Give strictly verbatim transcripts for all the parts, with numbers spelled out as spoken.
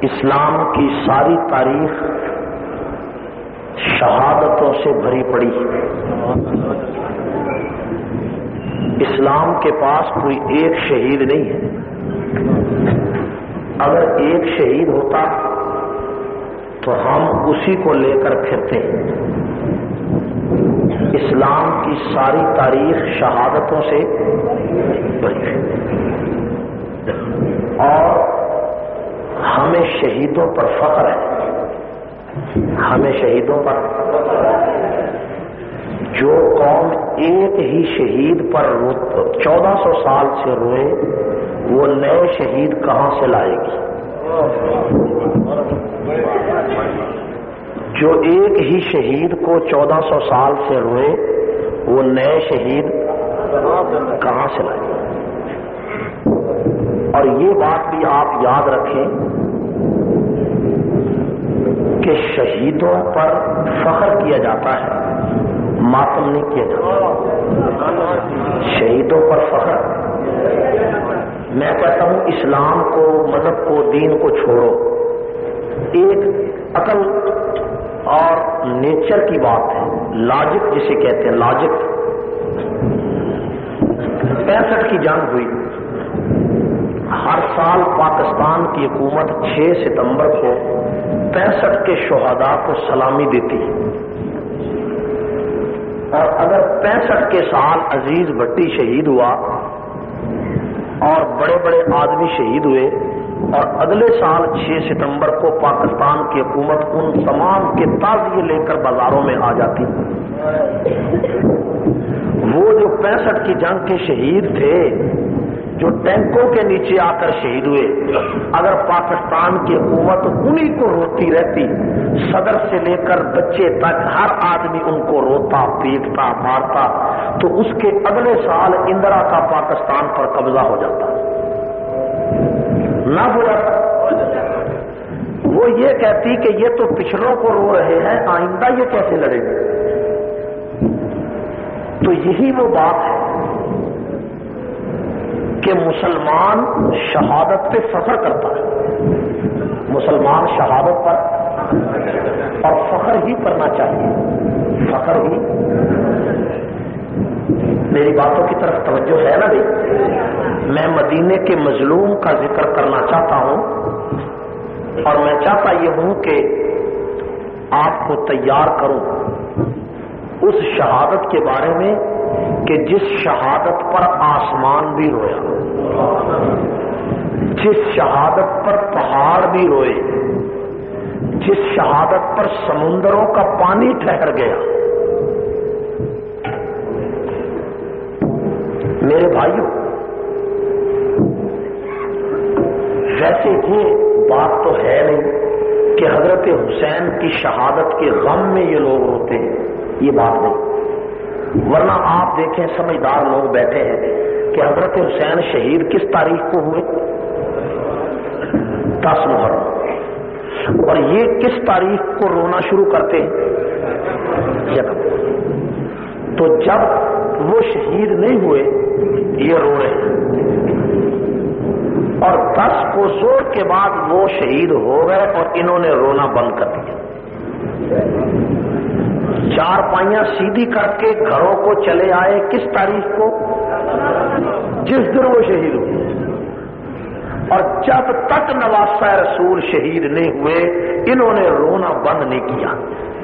اسلام کی ساری تاریخ شہادتوں سے بھری پڑی ہے۔ اسلام کے پاس کوئی ایک شہید نہیں ہے۔ اگر ایک شہید ہوتا تو ہم اسی کو لے کر پھرتے ہیں۔ اسلام کی ساری تاریخ شہادتوں سے بھری ہے اور ہمیں شہیدوں پر فخر ہے۔ ہمیں شہیدوں پر جو قوم ایک ہی شہید پر چودہ سو سال سے روئے وہ نئے شہید کہاں سے لائے گی؟ جو ایک ہی شہید کو چودہ سو سال سے روئے وہ نئے شہید کہاں سے لائے گی؟ اور یہ بات بھی آپ یاد رکھیں کہ شہیدوں پر فخر کیا جاتا ہے، ماتم نہیں کیا جاتا۔ شہیدوں پر فخر، میں کہتا ہوں اسلام کو، مذہب کو، دین کو چھوڑو، ایک عقل اور نیچر کی بات ہے، لاجک جسے کہتے ہیں، لاجک۔ پینسٹھ کی جنگ ہوئی، ہر سال پاکستان کی حکومت چھ ستمبر کو پینسٹھ کے شہداء کو سلامی دیتی ہے، اور اگر پینسٹھ کے سال عزیز بھٹی شہید ہوا اور بڑے بڑے آدمی شہید ہوئے اور اگلے سال چھ ستمبر کو پاکستان کی حکومت ان تمام کے تعزیے لے کر بازاروں میں آ جاتی، وہ جو پینسٹھ کی جنگ کے شہید تھے جو ٹینکوں کے نیچے آ کر شہید ہوئے، اگر پاکستان کی حکومت انہی کو روتی رہتی، صدر سے لے کر بچے تک ہر آدمی ان کو روتا، پیٹتا، مارتا، تو اس کے اگلے سال اندرا کا پاکستان پر قبضہ ہو جاتا نہ ہو جاتا۔ وہ یہ کہتی کہ یہ تو پچھڑوں کو رو رہے ہیں، آئندہ یہ کیسے لڑیں گے؟ تو یہی وہ بات ہے کہ مسلمان شہادت پہ فخر کرتا ہے، مسلمان شہادت پر اور فخر ہی کرنا چاہیے، فخر ہی۔ میری باتوں کی طرف توجہ ہے نا بھائی؟ میں مدینے کے مظلوم کا ذکر کرنا چاہتا ہوں اور میں چاہتا یہ ہوں کہ آپ کو تیار کروں اس شہادت کے بارے میں کہ جس شہادت پر آسمان بھی رویا، جس شہادت پر پہاڑ بھی روئے، جس شہادت پر سمندروں کا پانی ٹھہر گیا۔ میرے بھائیوں، ویسے یہ بات تو ہے نہیں کہ حضرت حسین کی شہادت کے غم میں یہ لوگ روتے ہیں، یہ بات نہیں، ورنہ آپ دیکھیں سمجھدار لوگ بیٹھے ہیں کہ حضرت حسین شہید کس تاریخ کو ہوئے؟ دس محرم، اور یہ کس تاریخ کو رونا شروع کرتے ہیں؟ یکم۔ تو جب وہ شہید نہیں ہوئے یہ رو رہے ہیں، اور دس کو زور کے بعد وہ شہید ہو گئے اور انہوں نے رونا بند کر دیا، چار پائیاں سیدھی کر کے گھروں کو چلے آئے کس تاریخ کو؟ جس دن وہ شہید ہوئے، اور جب تک نواسہ رسول شہید نہیں ہوئے انہوں نے رونا بند نہیں کیا۔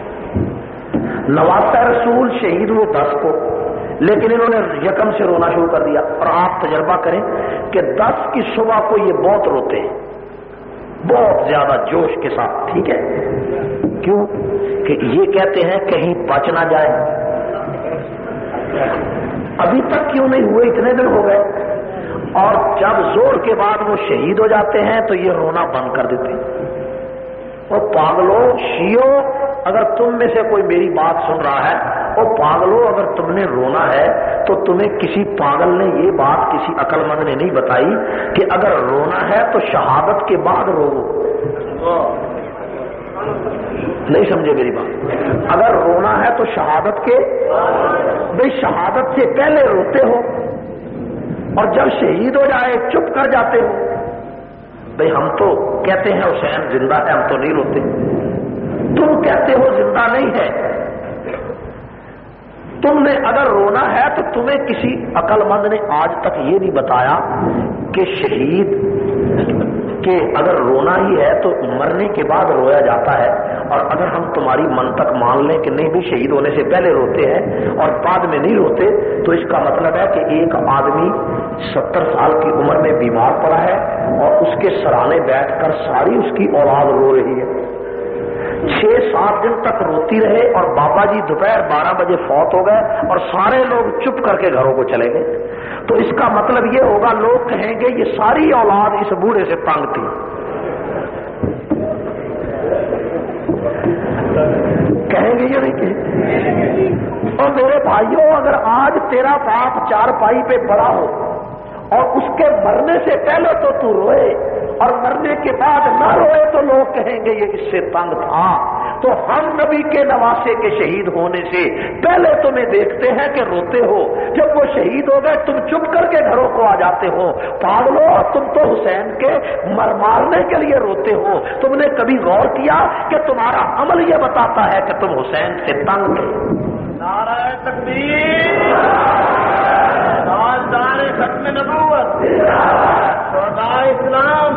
نواسہ رسول شہید ہوئے دس کو، لیکن انہوں نے یکم سے رونا شروع کر دیا، اور آپ تجربہ کریں کہ دس کی صبح کو یہ بہت روتے ہیں، بہت زیادہ جوش کے ساتھ، ٹھیک ہے؟ کیوں؟ کہ یہ کہتے ہیں کہیں بچ نہ جائے، ابھی تک کیوں نہیں ہوئے، اتنے دن ہو گئے، اور جب زور کے بعد وہ شہید ہو جاتے ہیں تو یہ رونا بند کر دیتے ہیں۔ اور پاگلوں، شیعوں، اگر تم میں سے کوئی میری بات سن رہا ہے، اور پاگلوں اگر تم نے رونا ہے تو تمہیں کسی پاگل نے یہ بات کسی عقل مند نے نہیں بتائی کہ اگر رونا ہے تو شہادت کے بعد رو۔ نہیں سمجھے میری بات؟ اگر رونا ہے تو شہادت کے، بھئی شہادت سے پہلے روتے ہو اور جب شہید ہو جائے چپ کر جاتے ہو، بھئی ہم تو کہتے ہیں حسین زندہ ہے، ہم تو نہیں روتے، تم کہتے ہو زندہ نہیں ہے۔ تم نے اگر رونا ہے تو تمہیں کسی عقل مند نے آج تک یہ نہیں بتایا کہ شہید کہ اگر رونا ہی ہے تو مرنے کے بعد رویا جاتا ہے، اور اگر ہم تمہاری منطق مان لیں کہ نہیں بھی شہید ہونے سے پہلے روتے ہیں اور بعد میں نہیں روتے، تو اس کا مطلب ہے کہ ایک آدمی ستر سال کی عمر میں بیمار پڑا ہے اور اس کے سرانے بیٹھ کر ساری اس کی اولاد رو رہی ہے، چھ سات دن تک روتی رہے، اور بابا جی دوپہر بارہ بجے فوت ہو گئے اور سارے لوگ چپ کر کے گھروں کو چلے گئے، تو اس کا مطلب یہ ہوگا لوگ کہیں گے یہ ساری اولاد اس بوڑھے سے تنگ تھی۔ کہیں گے یہ نہیں کہ اور میرے بھائیوں اگر آج تیرا باپ چار پائی پہ بڑا ہو اور اس کے مرنے سے پہلے تو تو روئے اور مرنے کے بعد نہ روئے تو لوگ کہیں گے یہ اس سے تنگ تھا، تو ہم نبی کے نواسے کے شہید ہونے سے پہلے تمہیں دیکھتے ہیں کہ روتے ہو، جب وہ شہید ہو گئے تم چپ کر کے گھروں کو آ جاتے ہو۔ پاگلو، تم تو حسین کے مر مارنے کے لیے روتے ہو، تم نے کبھی غور کیا کہ تمہارا عمل یہ بتاتا ہے کہ تم حسین سے تنگ تھے؟ نعرہ تکبیر، تاجدار ختم نبوت، شہداء اسلام۔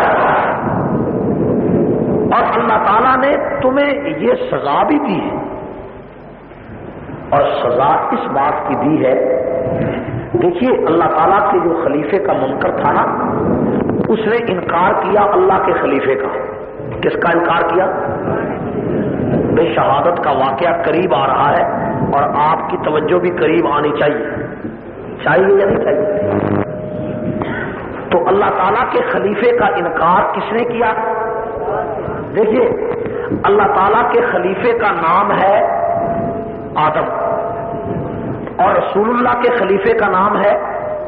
اور اللہ تعالیٰ نے تمہیں یہ سزا بھی دی ہے، اور سزا اس بات کی دی ہے، دیکھیے اللہ تعالیٰ کے جو خلیفے کا منکر تھا نا، اس نے انکار کیا اللہ کے خلیفے کا۔ کس کا انکار کیا؟ بے شہادت کا واقعہ قریب آ رہا ہے اور آپ کی توجہ بھی قریب آنی چاہیے، چاہیے یا نہیں چاہیے؟ تو اللہ تعالیٰ کے خلیفے کا انکار کس نے کیا؟ دیکھیے اللہ تعالیٰ کے خلیفے کا نام ہے آدم، اور رسول اللہ کے خلیفے کا نام ہے،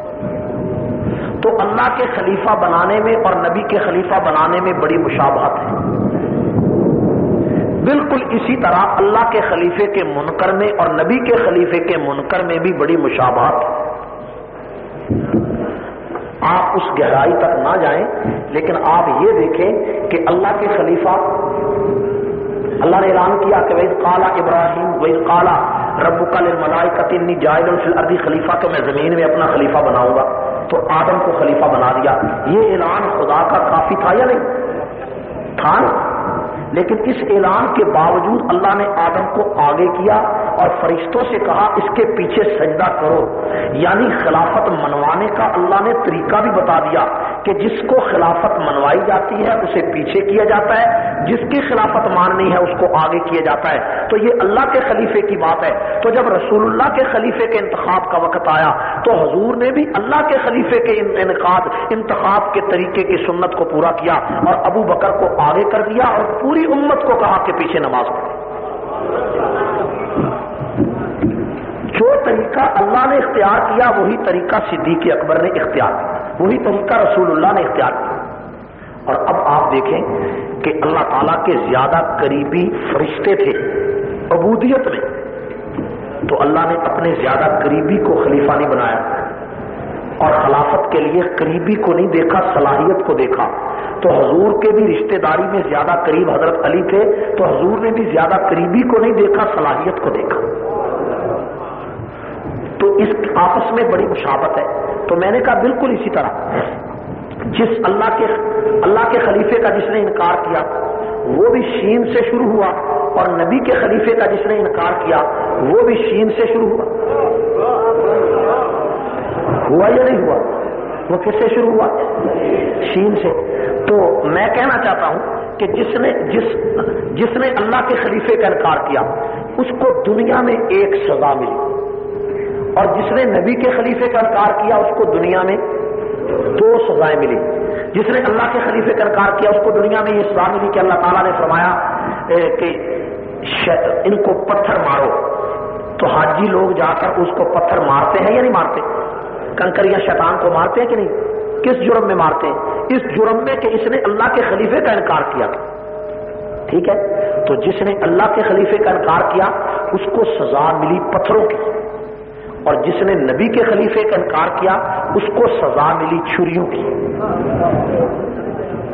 تو اللہ کے خلیفہ بنانے میں اور نبی کے خلیفہ بنانے میں بڑی مشابہت ہے۔ بالکل اسی طرح اللہ کے خلیفے کے منکر میں اور نبی کے خلیفے کے منکر میں بھی بڑی مشابہت ہے۔ آپ اس گہرائی تک نہ جائیں، لیکن آپ یہ دیکھیں کہ اللہ کے خلیفہ، اللہ نے اعلان کیا کہ وَإِذْ قَالَ إِبْرَاهِيمُ وَإِذْ قَالَ رَبُّكَ لِلْمَلَائِكَةِ إِنِّي جَاعِلٌ فِي الْأَرْضِ خلیفہ، کہ میں زمین میں اپنا خلیفہ بناؤں گا، تو آدم کو خلیفہ بنا دیا۔ یہ اعلان خدا کا کافی تھا یا نہیں تھا؟ لیکن اس اعلان کے باوجود اللہ نے آدم کو آگے کیا اور فرشتوں سے کہا اس کے پیچھے سجدہ کرو، یعنی خلافت منوانے کا اللہ نے طریقہ بھی بتا دیا کہ جس کو خلافت منوائی جاتی ہے اسے پیچھے کیا جاتا ہے، جس کی خلافت ماننی ہے اس کو آگے کیا جاتا ہے۔ تو یہ اللہ کے خلیفے کی بات ہے۔ تو جب رسول اللہ کے خلیفے کے انتخاب کا وقت آیا تو حضور نے بھی اللہ کے خلیفے کے انعقاد انتخاب کے طریقے کی سنت کو پورا کیا اور ابو بکر کو آگے کر دیا اور پوری امت کو کہا کہ پیچھے نماز پڑھو۔ جو طریقہ اللہ نے اختیار کیا وہی طریقہ صدیق اکبر نے اختیار کیا، وہی طریقہ رسول اللہ نے اختیار کیا۔ اور اب آپ دیکھیں کہ اللہ تعالیٰ کے زیادہ قریبی فرشتے تھے عبودیت میں، تو اللہ نے اپنے زیادہ قریبی کو خلیفہ نہیں بنایا، اور خلافت کے لیے قریبی کو نہیں دیکھا، صلاحیت کو دیکھا۔ تو حضور کے بھی رشتہ داری میں زیادہ قریب حضرت علی تھے، تو حضور نے بھی زیادہ قریبی کو نہیں دیکھا، صلاحیت کو دیکھا۔ تو اس آپس میں بڑی مشابہت ہے۔ تو میں نے کہا بالکل اسی طرح جس اللہ کے اللہ کے خلیفے کا جس نے انکار کیا وہ بھی شین سے شروع ہوا، اور نبی کے خلیفے کا جس نے انکار کیا وہ بھی شین سے شروع ہوا۔ ہوا یا نہیں ہوا؟ وہ کس سے شروع ہوا؟ شین سے۔ تو میں کہنا چاہتا ہوں کہ جس نے جس جس نے اللہ کے خلیفے کا انکار کیا اس کو دنیا میں ایک سزا ملی، اور جس نے نبی کے خلیفے کا انکار کیا اس کو دنیا میں دو سزائیں ملی۔ جس نے اللہ کے خلیفے کا انکار کیا اس کو دنیا میں یہ سزا ملی کہ اللہ تعالیٰ نے فرمایا کہ ان کو پتھر مارو، تو حاجی لوگ جا کر اس کو پتھر مارتے ہیں یا نہیں مارتے؟ کنکریاں شیطان کو مارتے ہیں کہ نہیں؟ کس جرم میں مارتے ہیں؟ اس جرم میں کہ اس نے اللہ کے خلیفے کا انکار کیا تھا۔ ٹھیک ہے، تو جس نے اللہ کے خلیفے کا انکار کیا اس کو سزا ملی پتھروں کی، اور جس نے نبی کے خلیفے کا انکار کیا اس کو سزا ملی چھریوں کی۔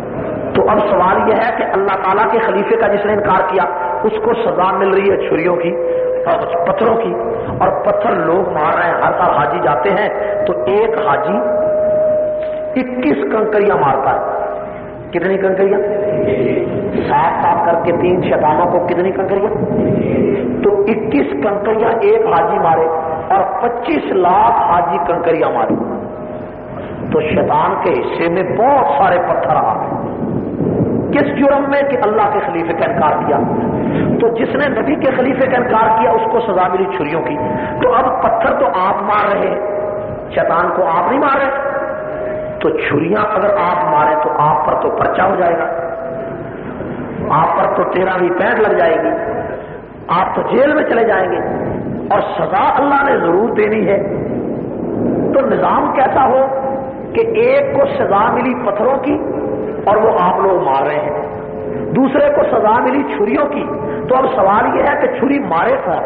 تو اب سوال یہ ہے کہ اللہ تعالیٰ کے خلیفے کا جس نے انکار کیا اس کو سزا مل رہی ہے چھریوں کی اور پتھروں کی، اور پتھر لوگ مار رہے ہیں. ہر سال حاجی جاتے ہیں تو ایک حاجی اکیس کنکریاں مارتا ہے. کتنی کنکریاں؟ سات سات کر کے تین شیطانوں کو کتنی کنکریاں؟ تو اکیس کنکریاں ایک حاجی مارے اور پچیس لاکھ حاجی کنکریاں مارے تو شیطان کے حصے میں بہت سارے پتھر آ گئے. کس جرم میں؟ کہ اللہ کے خلیفے کا انکار کیا. تو جس نے نبی کے خلیفے کا انکار کیا اس کو سزا ملی چھریوں کی. تو اب پتھر تو آپ مار رہے ہیں، شیطان کو آپ نہیں مار رہے، تو چھریاں اگر آپ مارے تو آپ پر تو پرچہ ہو جائے گا، آپ پر تو تیرہویں پینٹ لگ جائے گی، آپ تو جیل میں چلے جائیں گے، اور سزا اللہ نے ضرور دینی ہے. تو نظام کیسا ہو کہ ایک کو سزا ملی پتھروں کی اور وہ آپ لوگ مار رہے ہیں، دوسرے کو سزا ملی چھریوں کی. تو اب سوال یہ ہے کہ چھری مارے تھا،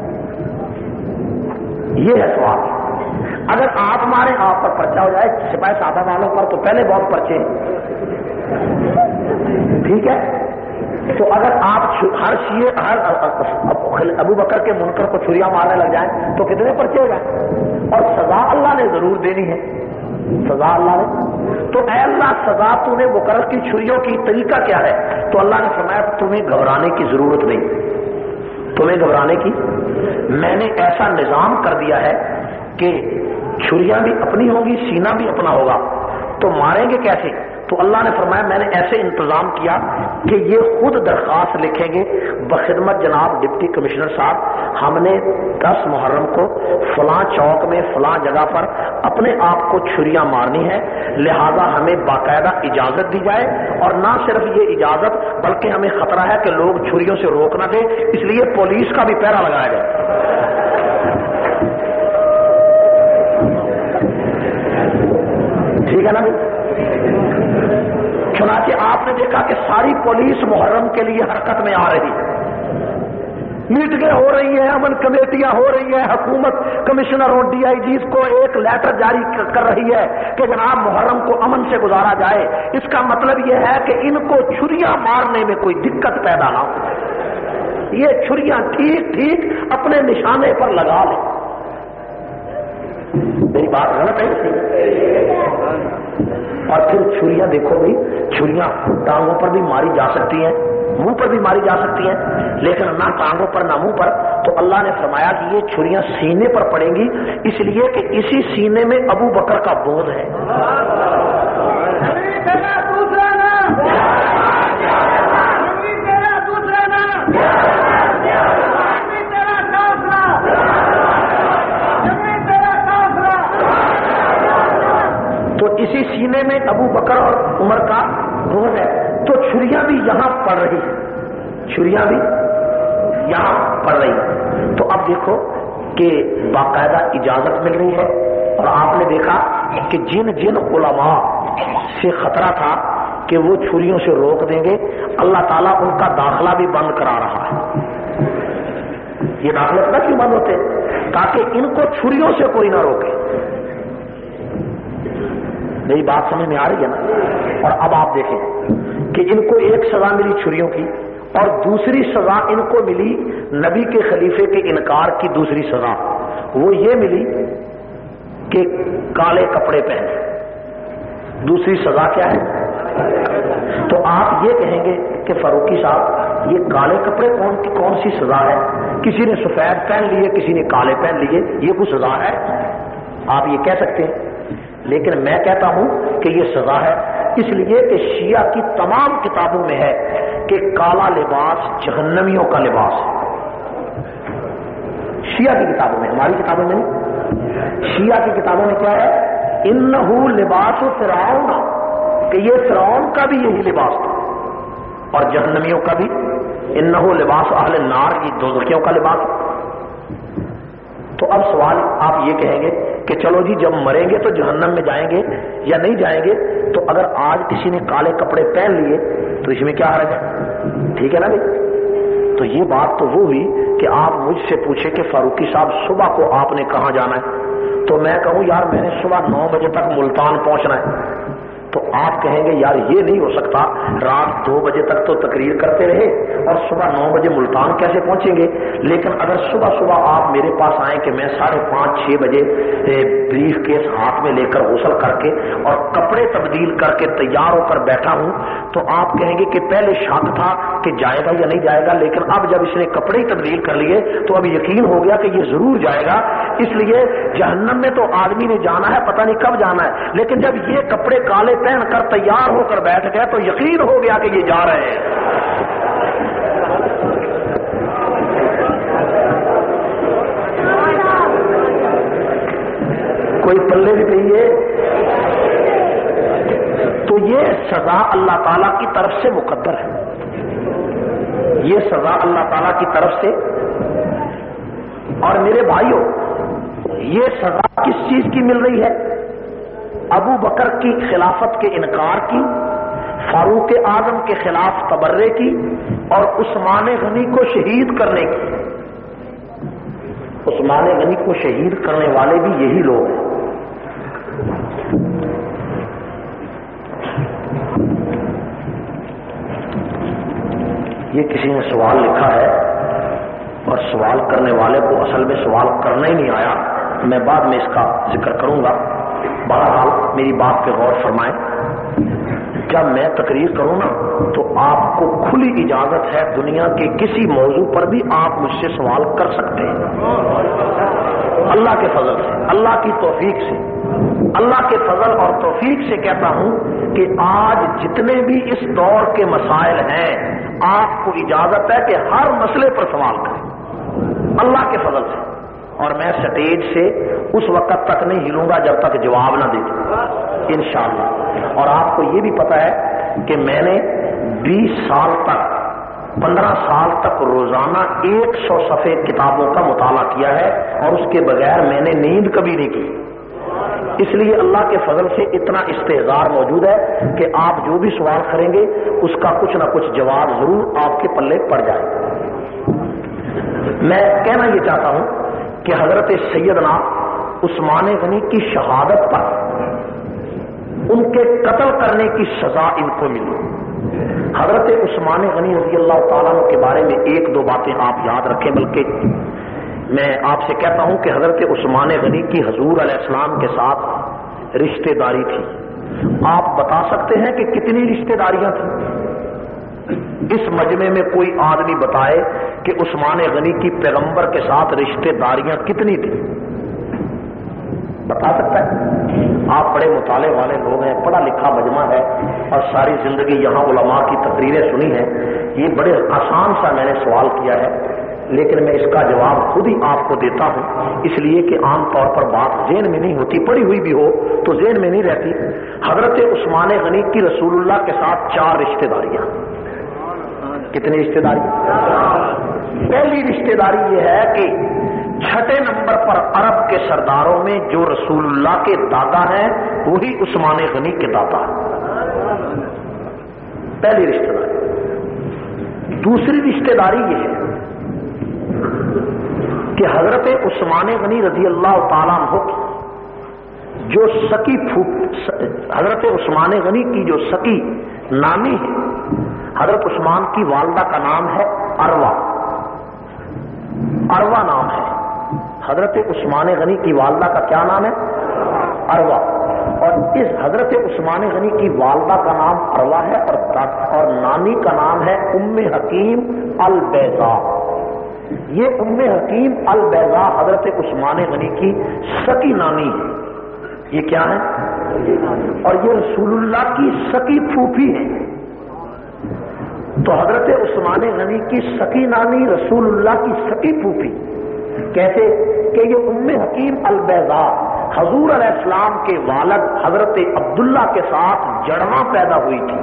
یہ ہے سوال. اگر آپ مارے آپ پر پرچہ ہو جائے، سپاہی سادہ والوں پر تو پہلے بہت پرچے ہیں، ٹھیک ہے. تو اگر آپ ہر شیعہ ہر ابو بکر کے منکر کو چھریاں مارنے لگ جائیں تو کتنے پرچے ہو جائیں. اور سزا اللہ نے ضرور دینی ہے، سزا اللہ نے. تو اے اللہ سزا تو نے مقرر کی چھریوں کی، طریقہ کیا ہے؟ تو اللہ نے فرمایا تمہیں گھبرانے کی ضرورت نہیں، تمہیں گھبرانے کی میں نے ایسا نظام کر دیا ہے کہ چھریاں بھی اپنی ہوں گی، سینہ بھی اپنا ہوگا. تو ماریں گے کیسے؟ تو اللہ نے فرمایا میں نے ایسے انتظام کیا کہ یہ خود درخواست لکھیں گے بخدمت جناب ڈپٹی کمشنر صاحب، ہم نے دس محرم کو فلاں چوک میں فلاں جگہ پر اپنے آپ کو چھریاں مارنی ہے، لہذا ہمیں باقاعدہ اجازت دی جائے. اور نہ صرف یہ اجازت بلکہ ہمیں خطرہ ہے کہ لوگ چھریوں سے روک نہ دیں، اس لیے پولیس کا بھی پہرا لگایا جائے. ٹھیک ہے نا بھائی؟ چنانچہ آپ نے دیکھا کہ ساری پولیس محرم کے لیے حرکت میں آ رہی ہے، میٹنگیں ہو رہی ہیں، امن کمیٹیاں ہو رہی ہیں، حکومت کمشنر اور ڈی آئی جیز کو ایک لیٹر جاری کر رہی ہے کہ جناب محرم کو امن سے گزارا جائے. اس کا مطلب یہ ہے کہ ان کو چھریاں مارنے میں کوئی دقت پیدا نہ ہو، یہ چھریاں ٹھیک ٹھیک اپنے نشانے پر لگا لیں. میری بات غلط ہے؟ اور پھر چھریاں دیکھو بھائی، چھریاں ٹانگوں پر بھی ماری جا سکتی ہیں، منہ پر بھی ماری جا سکتی ہیں، لیکن نہ ٹانگوں پر نہ منہ پر. تو اللہ نے فرمایا کہ یہ چھریاں سینے پر پڑیں گی، اس لیے کہ اسی سینے میں ابو بکر کا بوجھ ہے. تو اسی سینے میں ابو بکر اور عمر کا بوجھ ہے. تو چھریاں بھی یہاں پڑ رہی ہیں، چھریاں بھی یہاں پڑ رہی ہیں. تو اب دیکھو کہ باقاعدہ اجازت مل رہی ہے. اور آپ نے دیکھا کہ جن جن علماء سے خطرہ تھا کہ وہ چھریوں سے روک دیں گے، اللہ تعالیٰ ان کا داخلہ بھی بند کرا رہا ہے. یہ داخلے پتہ کیوں بند ہوتے ہیں؟ تاکہ ان کو چھریوں سے کوئی نہ روکے. میری بات سمجھ میں آ رہی ہے نا؟ اور اب آپ دیکھیں کہ ان کو ایک سزا ملی چھریوں کی، اور دوسری سزا ان کو ملی نبی کے خلیفے کے انکار کی. دوسری سزا وہ یہ ملی کہ کالے کپڑے پہنے. دوسری سزا کیا ہے؟ تو آپ یہ کہیں گے کہ فاروقی صاحب یہ کالے کپڑے کون کون سی سزا ہے؟ کسی نے سفید پہن لیے، کسی نے کالے پہن لیے، یہ کوئی سزا ہے؟ آپ یہ کہہ سکتے ہیں، لیکن میں کہتا ہوں کہ یہ سزا ہے. اس لیے کہ شیعہ کی تمام کتابوں میں ہے کہ کالا لباس جہنمیوں کا لباس ہے. شیعہ کی کتابوں میں، ہماری کتابوں میں نہیں، شیعہ کی کتابوں میں کیا ہے؟ انہو لباس فرعون، کہ یہ فرعون کا بھی یہی لباس تھا، اور جہنمیوں کا بھی انہو لباس اہل النار، یہ دوزخیوں کا لباس. تو اب سوال آپ یہ کہیں گے کہ چلو جی جب مریں گے تو جہنم میں جائیں گے یا نہیں جائیں گے؟ تو اگر آج کسی نے کالے کپڑے پہن لیے تو اس میں کیا حرج ہے؟ ٹھیک ہے نا بھائی؟ تو یہ بات تو وہ ہوئی کہ آپ مجھ سے پوچھیں کہ فاروقی صاحب صبح کو آپ نے کہاں جانا ہے، تو میں کہوں یار میں نے صبح نو بجے تک ملتان پہنچنا ہے. تو آپ کہیں گے یار یہ نہیں ہو سکتا، رات دو بجے تک تو تقریر کرتے رہے اور صبح نو بجے ملتان کیسے پہنچیں گے؟ لیکن اگر صبح صبح آپ میرے پاس آئیں کہ میں ساڑھے پانچ چھ بجے بریف کیس ہاتھ میں لے کر غسل کر کے اور کپڑے تبدیل کر کے تیار ہو کر بیٹھا ہوں، تو آپ کہیں گے کہ پہلے شک تھا کہ جائے گا یا نہیں جائے گا، لیکن اب جب اس نے کپڑے ہی تبدیل کر لیے تو اب یقین ہو گیا کہ یہ ضرور جائے گا۔ اس لیے جہنم میں تو آدمی نے جانا ہے، پتہ نہیں کب جانا ہے، لیکن جب یہ کپڑے کالے پہن کر تیار ہو کر بیٹھ گئے تو یقین ہو گیا کہ یہ جا رہے ہیں۔ کوئی پلے بھی کہیے تو یہ سزا اللہ تعالی کی طرف سے مقدر ہے، یہ سزا اللہ تعالی کی طرف سے۔ اور میرے بھائیوں، یہ سزا کس چیز کی مل رہی ہے؟ ابو بکر کی خلافت کے انکار کی، فاروق اعظم کے خلاف تبرے کی، اور عثمان غنی کو شہید کرنے کی۔ عثمان غنی کو شہید کرنے والے بھی یہی لوگ ہیں۔ یہ کسی نے سوال لکھا ہے اور سوال کرنے والے کو اصل میں سوال کرنا ہی نہیں آیا، میں بعد میں اس کا ذکر کروں گا۔ بہرحال میری بات پہ غور فرمائیں، جب میں تقریر کروں نا تو آپ کو کھلی اجازت ہے، دنیا کے کسی موضوع پر بھی آپ مجھ سے سوال کر سکتے ہیں، اللہ کے فضل سے، اللہ کی توفیق سے، اللہ کے فضل اور توفیق سے کہتا ہوں کہ آج جتنے بھی اس دور کے مسائل ہیں آپ کو اجازت ہے کہ ہر مسئلے پر سوال کریں، اللہ کے فضل سے۔ اور میں سٹیج سے اس وقت تک نہیں ہلوں گا جب تک جواب نہ دے دوں انشاءاللہ۔ اور آپ کو یہ بھی پتا ہے کہ میں نے بیس سال تک، پندرہ سال تک روزانہ ایک سو صفحے کتابوں کا مطالعہ کیا ہے، اور اس کے بغیر میں نے نیند کبھی نہیں کی۔ اس لیے اللہ کے فضل سے اتنا استحضار موجود ہے کہ آپ جو بھی سوال کریں گے اس کا کچھ نہ کچھ جواب ضرور آپ کے پلے پڑ جائے۔ میں کہنا یہ چاہتا ہوں کہ حضرت سیدنا عثمان غنی کی شہادت پر ان کے قتل کرنے کی سزا ان کو ملی۔ حضرت عثمان غنی رضی اللہ تعالیٰ عنہ کے بارے میں ایک دو باتیں آپ یاد رکھیں، بلکہ میں آپ سے کہتا ہوں کہ حضرت عثمان غنی کی حضور علیہ السلام کے ساتھ رشتہ داری تھی۔ آپ بتا سکتے ہیں کہ کتنی رشتہ داریاں تھیں؟ اس مجمع میں کوئی آدمی بتائے کہ عثمان غنی کی پیغمبر کے ساتھ رشتہ داریاں کتنی تھیں؟ بتا سکتا ہے؟ آپ بڑے مطالعے والے لوگ ہیں، پڑھا لکھا مجمع ہے، اور ساری زندگی یہاں علماء کی تقریریں سنی ہیں۔ یہ بڑے آسان سا میں نے سوال کیا ہے، لیکن میں اس کا جواب خود ہی آپ کو دیتا ہوں، اس لیے کہ عام طور پر بات ذہن میں نہیں ہوتی، پڑھی ہوئی بھی ہو تو ذہن میں نہیں رہتی۔ حضرت عثمان غنی کی رسول اللہ کے ساتھ چار رشتہ داریاں۔ کتنی رشتہ داری؟ پہلی رشتہ داری یہ ہے کہ چھٹے نمبر پر عرب کے سرداروں میں جو رسول اللہ کے دادا ہیں وہی عثمان غنی کے دادا ہیں، پہلی رشتہ داری۔ دوسری رشتہ داری یہ ہے کہ حضرت عثمان غنی رضی اللہ تعالیٰ عنہ جو سکی حضرت عثمان غنی کی جو سکی نامی ہے، حضرت عثمان کی والدہ کا نام ہے اروا، اروا نام ہے۔ حضرت عثمان غنی کی والدہ کا کیا نام ہے؟ اروا۔ اور اس حضرت عثمان غنی کی والدہ کا نام اروا ہے، اور اور نانی کا نام ہے ام حکیم البیضاء۔ یہ ام حکیم البیضاء حضرت عثمان غنی کی سکی نانی ہے۔ یہ کیا ہے؟ اور یہ رسول اللہ کی سکی پھوپھی ہے۔ تو حضرت عثمان غنی کی سکی نانی رسول اللہ کی سکی پھوپھی، کیسے کہ یہ ام حکیم البیضاء حضور علیہ السلام کے والد حضرت عبداللہ کے ساتھ جڑواں پیدا ہوئی تھی۔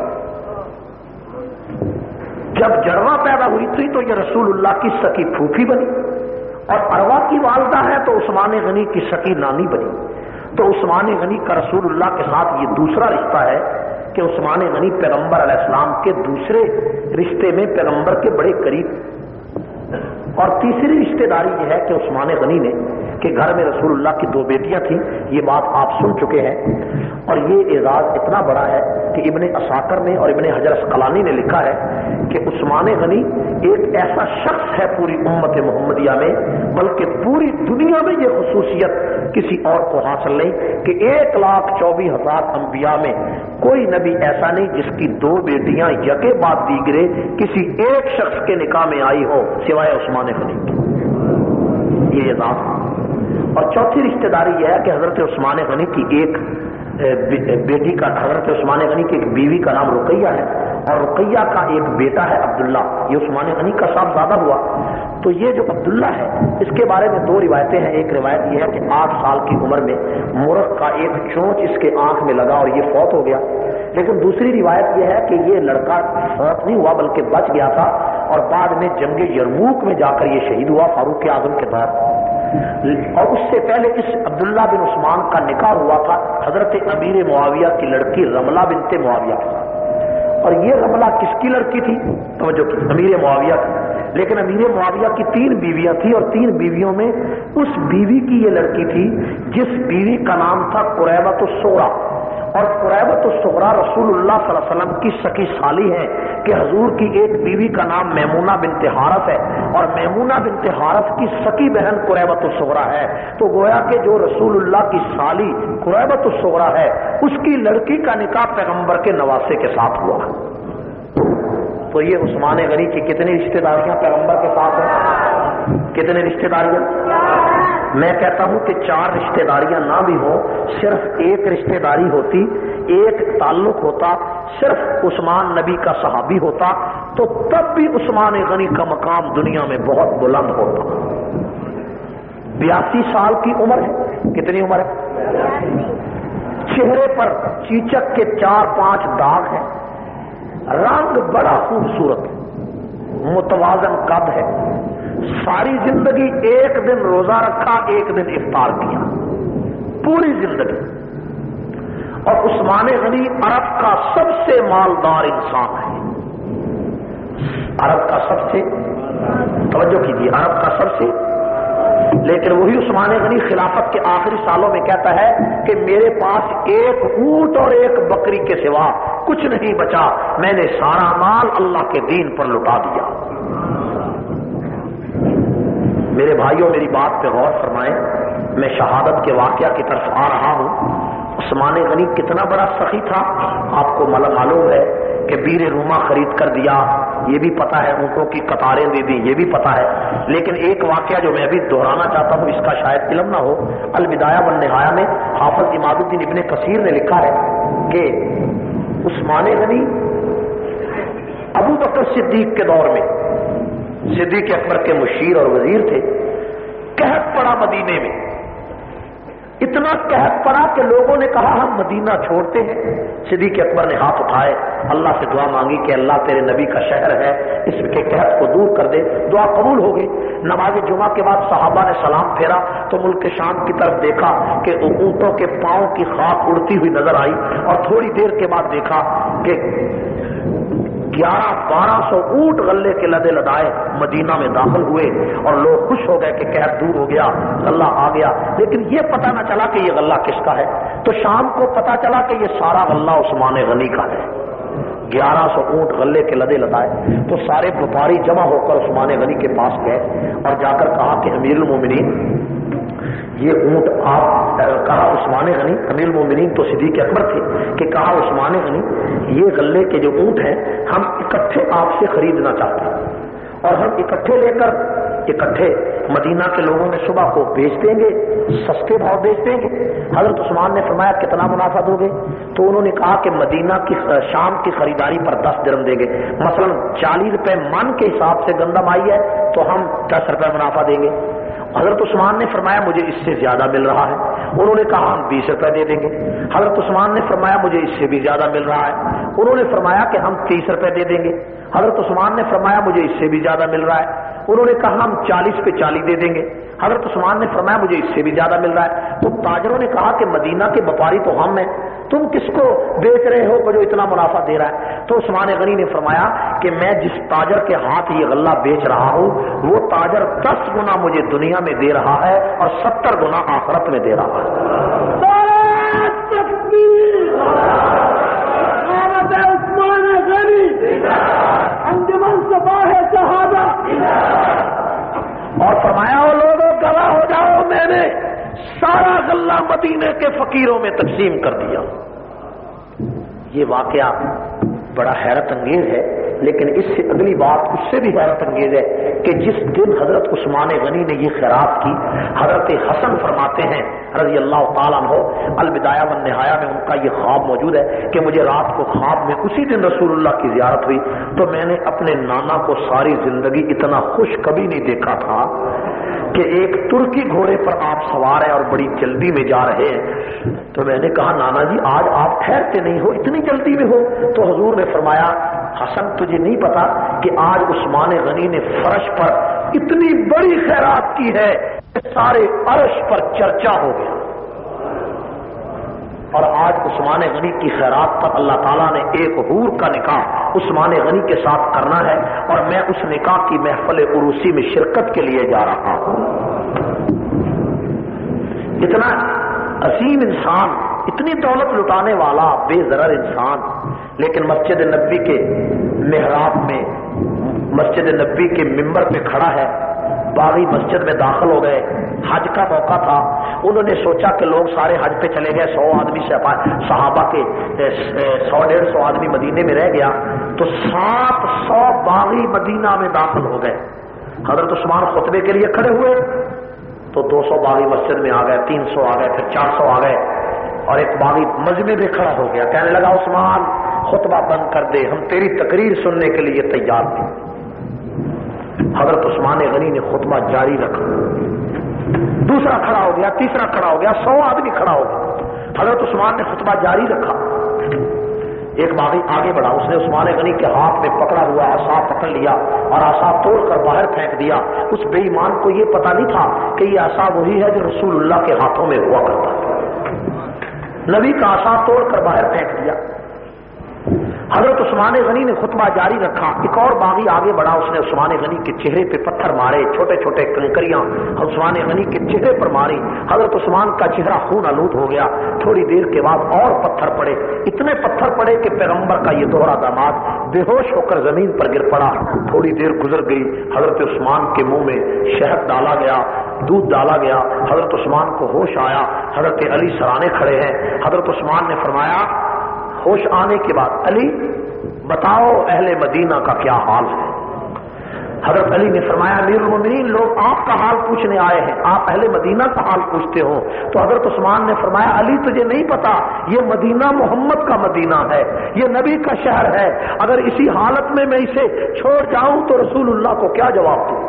جب جڑواں پیدا ہوئی تھی تو یہ رسول اللہ کی سکی پھوپھی بنی، اور اروا کی والدہ ہے تو عثمان غنی کی سکی نانی بنی۔ تو عثمان غنی کا رسول اللہ کے ساتھ یہ دوسرا رشتہ ہے کہ عثمان غنی پیغمبر علیہ السلام کے دوسرے رشتے میں پیغمبر کے بڑے قریب، اور تیسری رشتہ داری یہ ہے کہ عثمان غنی نے کہ گھر میں رسول اللہ کی دو بیٹیاں تھیں، یہ بات آپ سن چکے ہیں، اور یہ اعزاز اتنا بڑا ہے کہ ابن عساکر نے اور ابن حجر اسقلانی نے لکھا ہے کہ عثمان غنی ایک ایسا شخص ہے پوری امت محمدیہ میں، بلکہ پوری دنیا میں یہ خصوصیت کسی اور کو حاصل نہیں کہ ایک لاکھ چوبیس ہزار انبیاء میں کوئی نبی ایسا نہیں جس کی دو بیٹیاں یکے بعد دیگرے کسی ایک شخص کے نکاح میں آئی ہو سوائے عثمان غنی کی، یہ اعزاز۔ اور چوتھی رشتہ داری یہ ہے کہ حضرت عثمان غنی کی ایک بیٹی کا، حضرت عثمان غنی کی ایک بیوی کا نام رقیہ ہے، اور رقیہ کا ایک بیٹا ہے عبداللہ، یہ عثمان غنی کا صاحبزادہ ہوا۔ تو یہ جو عبداللہ ہے اس کے بارے میں دو روایتیں ہیں، ایک روایت یہ ہے کہ آٹھ سال کی عمر میں مرغ کا ایک چونچ اس کے آنکھ میں لگا اور یہ فوت ہو گیا، لیکن دوسری روایت یہ ہے کہ یہ لڑکا فوت نہیں ہوا بلکہ بچ گیا تھا، اور بعد میں جنگ یرموک میں جا کر یہ شہید ہوا فاروق اعظم کے بعد۔ اور اس سے پہلے اس عبداللہ بن عثمان کا نکاح ہوا تھا حضرت امیر معاویہ کی لڑکی رملہ بنت معاویہ کے ساتھ، اور یہ رملہ کس کی لڑکی تھی؟ توجہ کی، امیر معاویہ کی، لیکن امیر معاویہ کی تین بیویاں تھیں، اور تین بیویوں میں اس بیوی کی یہ لڑکی تھی جس بیوی کا نام تھا قریبۃ الصغریٰ، اور قریبۃ الصغریٰ رسول اللہ صلی اللہ علیہ وسلم کی سکی سالی ہے کہ حضور کی ایک بیوی کا نام میمونہ بنت حارث ہے، اور میمونہ بنت حارث کی سکی بہن قریبۃ الصغریٰ ہے، تو گویا کہ جو رسول اللہ کی سالی قریبۃ الصغریٰ ہے اس کی لڑکی کا نکاح پیغمبر کے نواسے کے ساتھ ہوا۔ تو یہ عثمان غنی کی کتنی رشتہ داریاں پیغمبر کے ساتھ ہیں؟ کتنے رشتہ داریاں؟ میں کہتا ہوں کہ چار رشتہ داریاں نہ بھی ہوں، صرف ایک رشتہ داری ہوتی، ایک تعلق ہوتا، صرف عثمان نبی کا صحابی ہوتا، تو تب بھی عثمان غنی کا مقام دنیا میں بہت بلند ہوتا۔ بیاسی سال کی عمر ہے، کتنی عمر ہے؟ چہرے پر چیچک کے چار پانچ داغ ہیں، رنگ بڑا خوبصورت، متوازن قد ہے، ساری زندگی ایک دن روزہ رکھا، ایک دن افطار کیا، پوری زندگی۔ اور عثمان غنی عرب کا سب سے مالدار انسان ہے، عرب کا سب سے، توجہ کیجیے، عرب کا سب سے، لیکن وہی عثمان غنی خلافت کے آخری سالوں میں کہتا ہے کہ میرے پاس ایک اونٹ اور ایک بکری کے سوا کچھ نہیں بچا، میں نے سارا مال اللہ کے دین پر لٹا دیا۔ میرے بھائیوں میری بات پہ غور فرمائیں، میں شہادت کے واقعہ کی طرف آ رہا ہوں۔ عثمان غنی کتنا بڑا سخی تھا آپ کو معلوم ہے کہ بیر روما خرید کر دیا، یہ بھی پتا ہے، اونٹوں کی قطاریں دے دی، یہ بھی پتا ہے، لیکن ایک واقعہ جو میں ابھی دہرانا چاہتا ہوں، اس کا شاید علم نہ ہو، البدایہ والنہایہ میں حافظ عماد الدین ابن کثیر نے لکھا ہے کہ عثمان غنی ابو بکر صدیق کے دور میں صدیق اکبر کے مشیر اور وزیر تھے، قحط پڑا مدینے میں، اتنا قحط پڑا کہ لوگوں نے کہا ہم مدینہ چھوڑتے ہیں۔ صدیق اکبر نے ہاتھ اٹھائے، اللہ سے دعا مانگی کہ اللہ تیرے نبی کا شہر ہے، اس کے قحط کو دور کر دے، دعا قبول ہو گئی۔ نماز جمعہ کے بعد صحابہ نے سلام پھیرا تو ملک شام کی طرف دیکھا کہ اونٹوں کے پاؤں کی خاک اڑتی ہوئی نظر آئی، اور تھوڑی دیر کے بعد دیکھا کہ گیارہ بارہ سو اونٹ غلے کے لدے لدائے مدینہ میں داخل ہوئے، اور لوگ خوش ہو گئے کہ قحط دور ہو گیا، غلہ آ گیا، لیکن یہ پتہ نہ چلا کہ یہ غلہ کس کا ہے۔ تو شام کو پتہ چلا کہ یہ سارا غلہ عثمان غنی کا ہے، گیارہ سو اونٹ غلے کے لدے لدائے۔ تو سارے وپاری جمع ہو کر عثمان غنی کے پاس گئے اور جا کر کہا کہ امیر المومنین یہ اونٹ آپ، کہا عثمان غنی، امیر المومنین تو صدیق اکبر تھے، کہ کہا عثمان غنی یہ غلے کے جو اونٹ ہیں ہم اکٹھے آپ سے خریدنا چاہتے ہیں، اور ہم اکٹھے لے کر اکٹھے مدینہ کے لوگوں میں صبح کو بیچ دیں گے، سستے بھاؤ بیچ دیں گے۔ حضرت عثمان نے فرمایا کتنا منافع دو گے؟ تو انہوں نے کہا کہ مدینہ کی شام کی خریداری پر دس درہم دیں گے، مثلا چالیس روپے من کے حساب سے گندم آئی ہے تو ہم دس روپے منافع دیں گے۔ حضرت عثمان نے فرمایا مجھے اس سے زیادہ مل رہا ہے، انہوں نے کہا ہم بیس روپے دے دیں گے۔ حضرت عثمان نے فرمایا مجھے اس سے بھی زیادہ مل رہا ہے، انہوں نے فرمایا کہ ہم تیس روپے دے دیں گے۔ حضرت عثمان نے فرمایا مجھے اس سے بھی زیادہ مل رہا ہے، انہوں نے کہا ہم چالیس پہ چالیس دے دیں گے۔ حضرت عثمان نے فرمایا مجھے اس سے بھی زیادہ مل رہا ہے۔ تو تاجروں نے کہا کہ مدینہ کے وپاری تو ہم ہیں، تم کس کو بیچ رہے ہو جو اتنا منافع دے رہا ہے؟ تو عثمان غنی نے فرمایا کہ میں جس تاجر کے ہاتھ یہ غلہ بیچ رہا ہوں وہ تاجر دس گنا مجھے دنیا میں دے رہا ہے اور ستر گنا آخرت میں دے رہا ہے۔ عثمان غنی انجمن صباح شہادہ، اور فرمایا وہ لوگوں گواہ ہو جاؤ میں نے سارا غلہ مدینے کے فقیروں میں تقسیم کر دیا۔ یہ واقعہ بڑا حیرت انگیز ہے، لیکن اس سے اگلی بات اس سے بھی حیرت انگیز ہے کہ جس دن حضرت عثمان غنی نے یہ خیرات کی، حضرت حسن فرماتے ہیں رضی اللہ تعالیٰ عنہ، البدایہ والنہایہ میں ان کا یہ خواب موجود ہے کہ مجھے رات کو خواب میں اسی دن رسول اللہ کی زیارت ہوئی تو میں نے اپنے نانا کو ساری زندگی اتنا خوش کبھی نہیں دیکھا تھا کہ ایک ترکی گھوڑے پر آپ سوار ہیں اور بڑی جلدی میں جا رہے ہیں۔ تو میں نے کہا نانا جی آج آپ ٹھہرتے نہیں ہو، اتنی جلدی میں ہو؟ تو حضور نے فرمایا حسن تجھے نہیں پتا کہ آج عثمان غنی نے فرش پر اتنی بڑی خیرات کی ہے کہ سارے عرش پر چرچا ہو گیا، اور آج عثمان غنی کی خیرات پر اللہ تعالیٰ نے ایک حور کا نکاح عثمان غنی کے ساتھ کرنا ہے، اور میں اس نکاح کی محفل عروسی میں شرکت کے لیے جا رہا ہوں۔ اتنا عظیم انسان، اتنی دولت لٹانے والا بے ضرر انسان، لیکن مسجد نبوی کے محراب میں، مسجد نبوی کے ممبر پہ کھڑا ہے، باغی مسجد میں داخل ہو گئے، حج کا موقع تھا، انہوں نے سوچا کہ لوگ سارے حج پہ چلے گئے، سو آدمی صحابہ کے سو ڈیڑھ سو آدمی مدینے میں رہ گیا، تو سات سو باغی مدینہ میں داخل ہو گئے۔ حضرت عثمان خطبے کے لیے کھڑے ہوئے تو دو سو باغی مسجد میں آ گئے، تین سو آ گئے، پھر چار سو آ گئے، اور ایک باغی مجمع میں کھڑا ہو گیا، کہنے لگا عثمان خطبہ بند کر دے، ہم تیری تقریر سننے کے لیے تیار تھے۔ حضرت عثمان غنی نے خطبہ جاری رکھا، دوسرا کھڑا ہو گیا، تیسرا کھڑا ہو گیا، سو آدمی کھڑا ہو گیا، حضرت عثمان نے خطبہ جاری رکھا۔ ایک باغی آگے بڑھا، اس نے عثمان غنی کے ہاتھ میں پکڑا ہوا عصا پکڑ لیا اور عصا توڑ کر باہر پھینک دیا۔ اس بے ایمان کو یہ پتا نہیں تھا کہ یہ عصا وہی ہے جو رسول اللہ کے ہاتھوں میں ہوا کرتا تھا، نبی کا عصا توڑ کر باہر پھینک دیا۔ حضرت عثمان غنی نے خطبہ جاری رکھا، ایک اور باغی آگے بڑھا، اس نے عثمان غنی کے چہرے پہ پتھر مارے، چھوٹے چھوٹے کنکریاں عثمان غنی کے چہرے پر ماری، حضرت عثمان کا چہرہ خون آلود ہو گیا۔ تھوڑی دیر کے بعد اور پتھر پڑے، اتنے پتھر پڑے کہ پیغمبر کا یہ دوہرا داماد بے ہوش ہو کر زمین پر گر پڑا۔ تھوڑی دیر گزر گئی، حضرت عثمان کے منہ میں شہد ڈالا گیا، دودھ ڈالا گیا، حضرت عثمان کو ہوش آیا۔ حضرت علی سرانے کھڑے ہیں، حضرت عثمان نے فرمایا ہوش آنے کے بعد علی بتاؤ اہل مدینہ کا کیا حال ہے؟ حضرت علی نے فرمایا امیر المومنین لوگ آپ کا حال پوچھنے آئے ہیں، آپ اہل مدینہ کا حال پوچھتے ہو؟ تو حضرت عثمان نے فرمایا علی تجھے نہیں پتا یہ مدینہ محمد کا مدینہ ہے، یہ نبی کا شہر ہے، اگر اسی حالت میں میں اسے چھوڑ جاؤں تو رسول اللہ کو کیا جواب دوں؟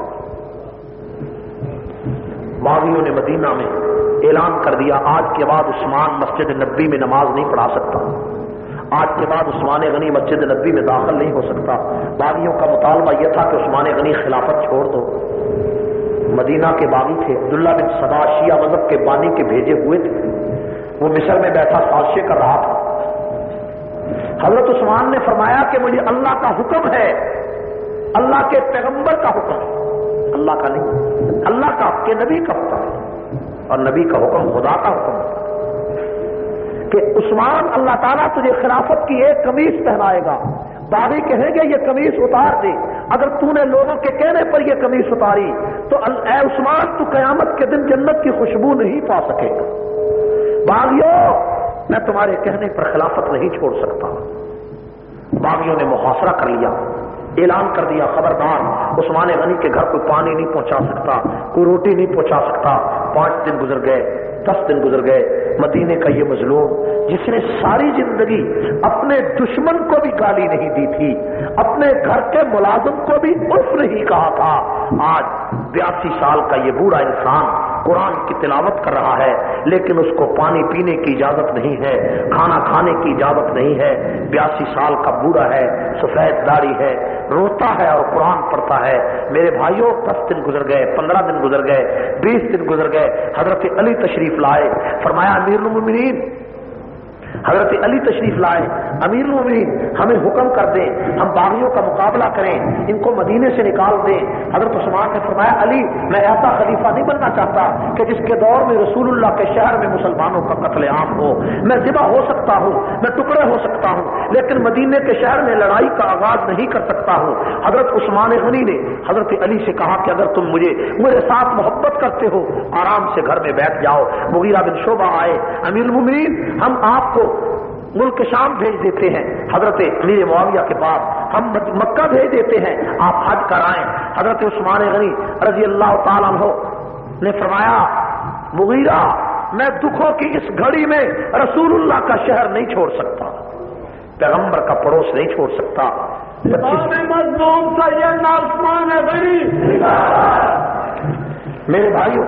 باغیوں نے مدینہ میں اعلان کر دیا آج کے بعد عثمان مسجد نبوی میں نماز نہیں پڑھا سکتا، آج کے بعد عثمان غنی مسجد نبوی میں داخل نہیں ہو سکتا۔ باغیوں کا مطالبہ یہ تھا کہ عثمان غنی خلافت چھوڑ دو۔ مدینہ کے باغی تھے، عبداللہ بن سبا شیعہ مذہب کے بانی کے بھیجے ہوئے تھے، وہ مصر میں بیٹھا سازشیں کر رہا تھا۔ حضرت عثمان نے فرمایا کہ مجھے اللہ کا حکم ہے، اللہ کے پیغمبر کا حکم ہے، اللہ کا نہیں، اللہ کا کہ نبی کا حکم ہے، اور نبی کا حکم خدا کا حکم ہے کہ عثمان اللہ تعالیٰ تجھے خلافت کی ایک قمیص پہنائے گا، باغی کہیں گے یہ قمیص اتار دے، اگر تو نے لوگوں کے کہنے پر یہ قمیص اتاری تو اے عثمان تو قیامت کے دن جنت کی خوشبو نہیں پا سکے گا۔ باغیوں میں تمہارے کہنے پر خلافت نہیں چھوڑ سکتا۔ باغیوں نے محاصرہ کر لیا، اعلان کر دیا خبردار عثمان غنی کے گھر کوئی پانی نہیں پہنچا سکتا، کوئی روٹی نہیں پہنچا سکتا۔ پانچ دن گزر گئے، دس دن گزر گئے، مدینے کا یہ مظلوم جس نے ساری زندگی اپنے دشمن کو بھی گالی نہیں دی تھی، اپنے گھر کے ملازم کو بھی اف نہیں کہا تھا، آج بیاسی سال کا یہ بوڑھا انسان قرآن کی تلاوت کر رہا ہے لیکن اس کو پانی پینے کی اجازت نہیں ہے، کھانا کھانے کی اجازت نہیں ہے، بیاسی سال کا بوڑھا ہے، سفید داڑھی ہے، روتا ہے اور قرآن پڑھتا ہے۔ میرے بھائیوں دس دن گزر گئے، پندرہ دن گزر گئے، بیس دن گزر گئے، حضرت علی تشریف لائے، فرمایا امیر المومنین حضرت علی تشریف لائے، امیر المومنین ہمیں حکم کر دیں، ہم باغیوں کا مقابلہ کریں، ان کو مدینے سے نکال دیں۔ حضرت عثمان نے فرمایا علی میں ایسا خلیفہ نہیں بننا چاہتا کہ جس کے دور میں رسول اللہ کے شہر میں مسلمانوں کا قتل عام ہو۔ میں ذبح ہو سکتا ہوں، میں ٹکڑے ہو سکتا ہوں، لیکن مدینے کے شہر میں لڑائی کا آغاز نہیں کر سکتا ہوں۔ حضرت عثمان غنی نے حضرت علی سے کہا کہ اگر تم مجھے میرے ساتھ محبت کرتے ہو آرام سے گھر میں بیٹھ جاؤ۔ مغیرہ بن شعبہ آئے، امیر المومنین ہم آپ کو ملک شام بھیج دیتے ہیں، حضرت امیر معاویہ کے پاس ہم مکہ بھیج دیتے ہیں، آپ حج کرائیں۔ حضرت عثمان غنی رضی اللہ تعالیٰ عنہ نے فرمایا مغیرہ میں دکھوں کی اس گھڑی میں رسول اللہ کا شہر نہیں چھوڑ سکتا، پیغمبر کا پڑوس نہیں چھوڑ سکتا۔ مظلوم سیدنا عثمان غنی میرے بھائیوں،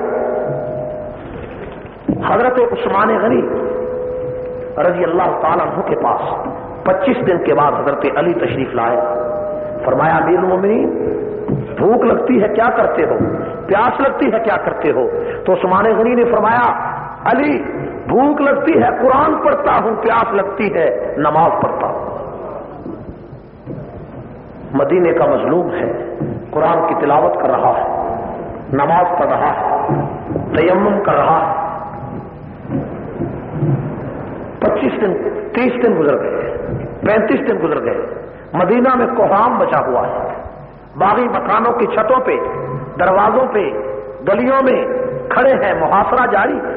حضرت عثمان غنی رضی اللہ تعالیٰ عنہ کے پاس پچیس دن کے بعد حضرت علی تشریف لائے۔ فرمایا امیر المومنین بھوک لگتی ہے کیا کرتے ہو، پیاس لگتی ہے کیا کرتے ہو؟ تو عثمان غنی نے فرمایا علی بھوک لگتی ہے قرآن پڑھتا ہوں، پیاس لگتی ہے نماز پڑھتا ہوں۔ مدینے کا مظلوم ہے، قرآن کی تلاوت کر رہا ہے، نماز پڑھ رہا ہے، تیمم کر رہا ہے۔ پچیس دن تیس دن گزر گئے، پینتیس دن گزر گئے، مدینہ میں کوہرام بچا ہوا ہے، باغی مکانوں کی چھتوں پہ، دروازوں پہ، گلیوں میں کھڑے ہیں، محاصرہ جاری ہے،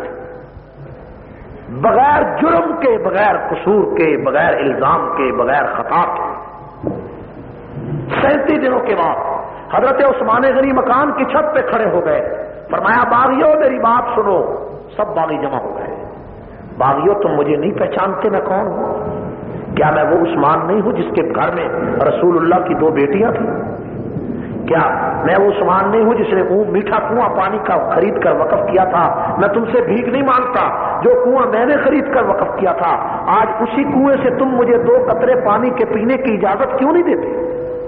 بغیر جرم کے، بغیر قصور کے، بغیر الزام کے، بغیر خطا کے۔ سینتیس دنوں کے بعد حضرت عثمان غنی مکان کی چھت پہ کھڑے ہو گئے، فرمایا باغیوں میری بات سنو۔ سب باغی جمع ہو گئے۔ باغیوں تم مجھے نہیں پہچانتے میں کون ہوں؟ کیا میں وہ عثمان نہیں ہوں جس کے گھر میں رسول اللہ کی دو بیٹیاں تھیں؟ کیا میں وہ عثمان نہیں ہوں جس نے میٹھا کنواں پانی کا خرید کر وقف کیا تھا؟ میں تم سے بھیک نہیں مانگتا، جو کنواں میں نے خرید کر وقف کیا تھا آج اسی کنویں سے تم مجھے دو قطرے پانی کے پینے کی اجازت کیوں نہیں دیتے؟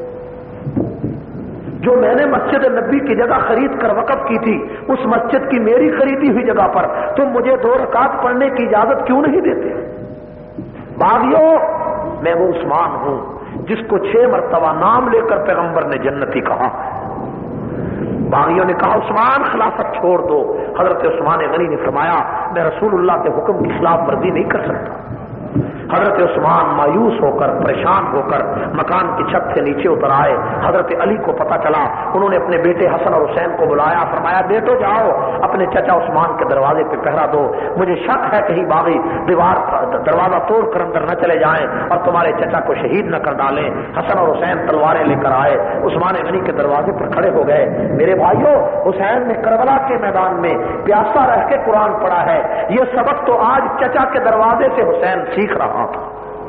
جو میں نے مسجد نبی کی جگہ خرید کر وقف کی تھی اس مسجد کی میری خریدی ہوئی جگہ پر تم مجھے دو رکعت پڑھنے کی اجازت کیوں نہیں دیتے؟ باغیوں میں وہ عثمان ہوں جس کو چھ مرتبہ نام لے کر پیغمبر نے جنتی کہا۔ باغیوں نے کہا عثمان خلافت چھوڑ دو۔ حضرت عثمان غنی نے فرمایا میں رسول اللہ کے حکم کی خلاف ورزی نہیں کر سکتا۔ حضرت عثمان مایوس ہو کر پریشان ہو کر مکان کی چھت سے نیچے اتر آئے۔ حضرت علی کو پتا چلا، انہوں نے اپنے بیٹے حسن اور حسین کو بلایا، فرمایا بیٹو جاؤ اپنے چچا عثمان کے دروازے پہ پہرا دو، مجھے شک ہے کہیں باغی دیوار دروازہ توڑ کر اندر نہ چلے جائیں اور تمہارے چچا کو شہید نہ کر ڈالیں۔ حسن اور حسین تلواریں لے کر آئے، عثمان غنی کے دروازے پر کھڑے ہو گئے۔ میرے بھائیوں، حسین نے کربلا کے میدان میں پیاسا رہ کے قرآن پڑھا ہے، یہ سبق تو آج چچا کے دروازے سے حسین سیکھ رہا تھا۔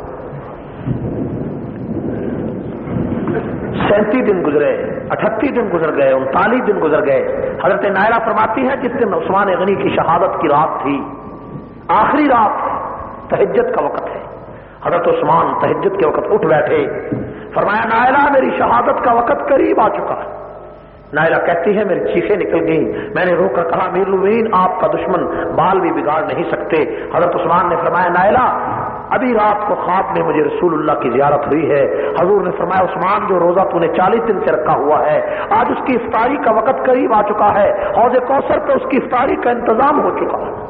سینتیس دن گزرے، اٹھتیس دن گزر گئے، انتالیس دن گزر گئے۔ حضرت نائلہ فرماتی ہے جس دن عثمان غنی کی شہادت کی رات تھی، آخری رات تہجد کا وقت ہے، حضرت عثمان تہجد کے وقت اٹھ بیٹھے، فرمایا نائلہ میری شہادت کا وقت قریب آ چکا ہے۔ نائلہ کہتی ہے میری چیخیں نکل گئیں، میں نے رو کر کہا امیر المومنین آپ کا دشمن بال بھی بگاڑ نہیں سکتے۔ حضرت عثمان نے فرمایا نائلہ ابھی رات کو خواب میں مجھے رسول اللہ کی زیارت ہوئی ہے، حضور نے فرمایا عثمان جو روزہ تو نے چالیس دن سے رکھا ہوا ہے آج اس کی افطاری کا وقت قریب آ چکا ہے، حوض کوثر پہ اس کی افطاری کا انتظام ہو چکا ہے۔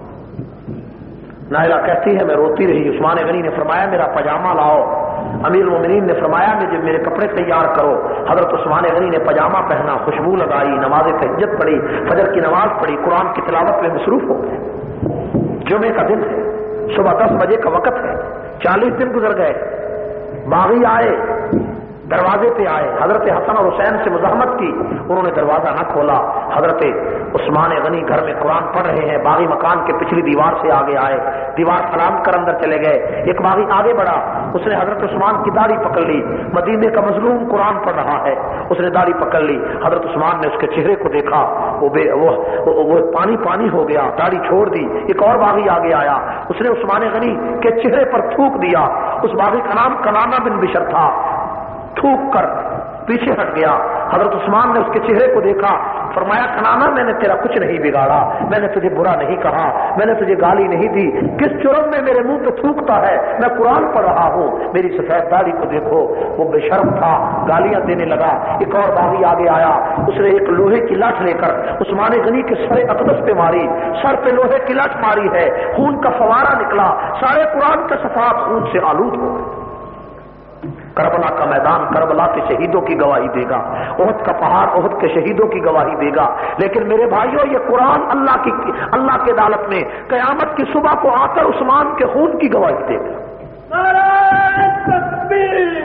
نائلہ کہتی ہے میں روتی رہی۔ عثمان غنی نے فرمایا میرا پاجامہ لاؤ۔ امیر المومنین نے فرمایا مجھے میرے کپڑے تیار کرو۔ حضرت عثمان غنی نے پاجامہ پہنا، خوشبو لگائی، نماز تہجد پڑھی، فجر کی نماز پڑھی، قرآن کی تلاوت میں مصروف ہو گئے۔ جمعے کا دن ہے، صبح دس بجے کا وقت ہے، چالیس دن گزر گئے۔ باغی آئے، دروازے پہ آئے، حضرت حسن اور حسین سے مزاحمت کی، انہوں نے دروازہ نہ کھولا۔ حضرت عثمان غنی گھر میں قرآن پڑھ رہے ہیں، باغی مکان کے پچھلی دیوار سے آگے آئے، دیوار سلام کر اندر چلے گئے۔ ایک باغی آگے بڑھا، اس نے حضرت عثمان کی داڑھی پکڑ لی، مدینے کا مظلوم قرآن پڑھ رہا ہے، اس نے داڑھی پکڑ لی۔ حضرت عثمان نے اس کے چہرے کو دیکھا، وہ بے وہ, وہ, وہ پانی پانی ہو گیا، داڑھی چھوڑ دی۔ ایک اور باغی آگے آیا، اس نے عثمان غنی کے چہرے پر تھوک دیا۔ اس باغی کا نام کنانہ بن بشر تھا، تھوک کر پیچھے ہٹ گیا۔ حضرت عثمان نے اس کے چہرے کو دیکھا، فرمایا کنانا میں نے تیرا کچھ نہیں بگاڑا، میں نے تجھے برا نہیں کہا، میں نے تجھے گالی نہیں دی، کس جرم میں میرے منہ پہ تھوکتا ہے؟ میں قرآن پڑھ رہا ہوں، میری سفید داڑھی کو دیکھو۔ وہ بے شرم تھا، گالیاں دینے لگا۔ ایک اور باغی آگے آیا، اس نے ایک لوہے کی لاٹھ لے کر عثمان غنی کے سر اقدس پہ ماری، سر پہ لوہے کی لاٹھ ماری ہے، خون کا فوارہ نکلا، سارے قرآن کے صفحات خون سے آلود ہو گئے۔ کربلا کا میدان کربلا کے شہیدوں کی گواہی دے گا، احد کا پہاڑ احد کے شہیدوں کی گواہی دے گا، لیکن میرے بھائیوں یہ قرآن اللہ کی اللہ کے عدالت میں قیامت کی صبح کو آ کر عثمان کے خون کی گواہی دے گا۔ نعرہ تکبیر،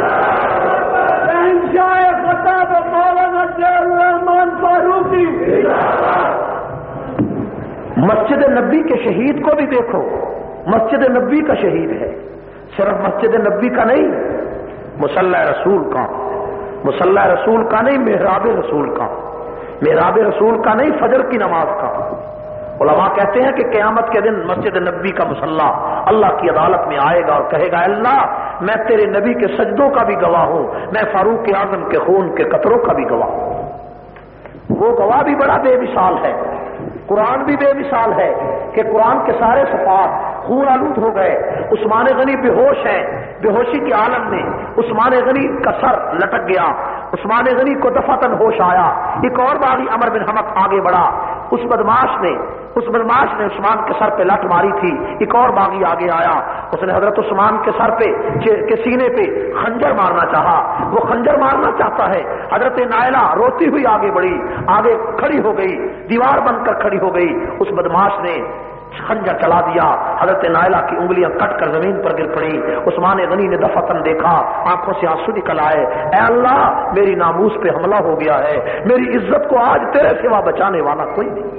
شہنشاہ خطاب مولانا ضیاء الرحمن فاروقی۔ مسجد نبی کے شہید کو بھی دیکھو، مسجد نبی کا شہید ہے، صرف مسجد نبی کا نہیں، مصلی رسول کا، مصلی رسول کا نہیں، محراب رسول کا، محراب رسول کا نہیں، فجر کی نماز کا۔ علماء کہتے ہیں کہ قیامت کے دن مسجد نبی کا مصلی اللہ کی عدالت میں آئے گا اور کہے گا اللہ میں تیرے نبی کے سجدوں کا بھی گواہ ہوں، میں فاروق اعظم کے خون کے قطروں کا بھی گواہ ہوں۔ وہ گواہ بھی بڑا بے مثال ہے، قرآن بھی بے مثال ہے کہ قرآن کے سارے صفحات خون آلود ہو گئے۔ عثمان غنی بے ہوش ہیں، بے ہوشی کے عالم میں عثمان غنی کا سر لٹک گیا، عثمان غنی کو دفعتاً ہوش آیا۔ ایک اور باغی عمر بن حمد آگے بڑھا، اس بدماش نے اس بدماش نے عثمان کے سر پہ لٹ ماری تھی۔ ایک اور باغی آگے آیا، اس نے حضرت عثمان کے سر پہ کے سینے پہ خنجر مارنا چاہا، وہ خنجر مارنا چاہتا ہے۔ حضرت نائلہ روتی ہوئی آگے بڑھی، آگے کھڑی ہو گئی، دیوار بن کر کھڑی ہو گئی۔ اس بدماش نے خنجر چلا دیا، حضرت نائلہ کی انگلیاں کٹ کر زمین پر گر پڑی۔ عثمان غنی نے دفعتاً دیکھا، آنکھوں سے آنسو نکل آئے، اے اللہ میری ناموس پہ حملہ ہو گیا ہے، میری عزت کو آج تیرے سوا بچانے والا کوئی نہیں۔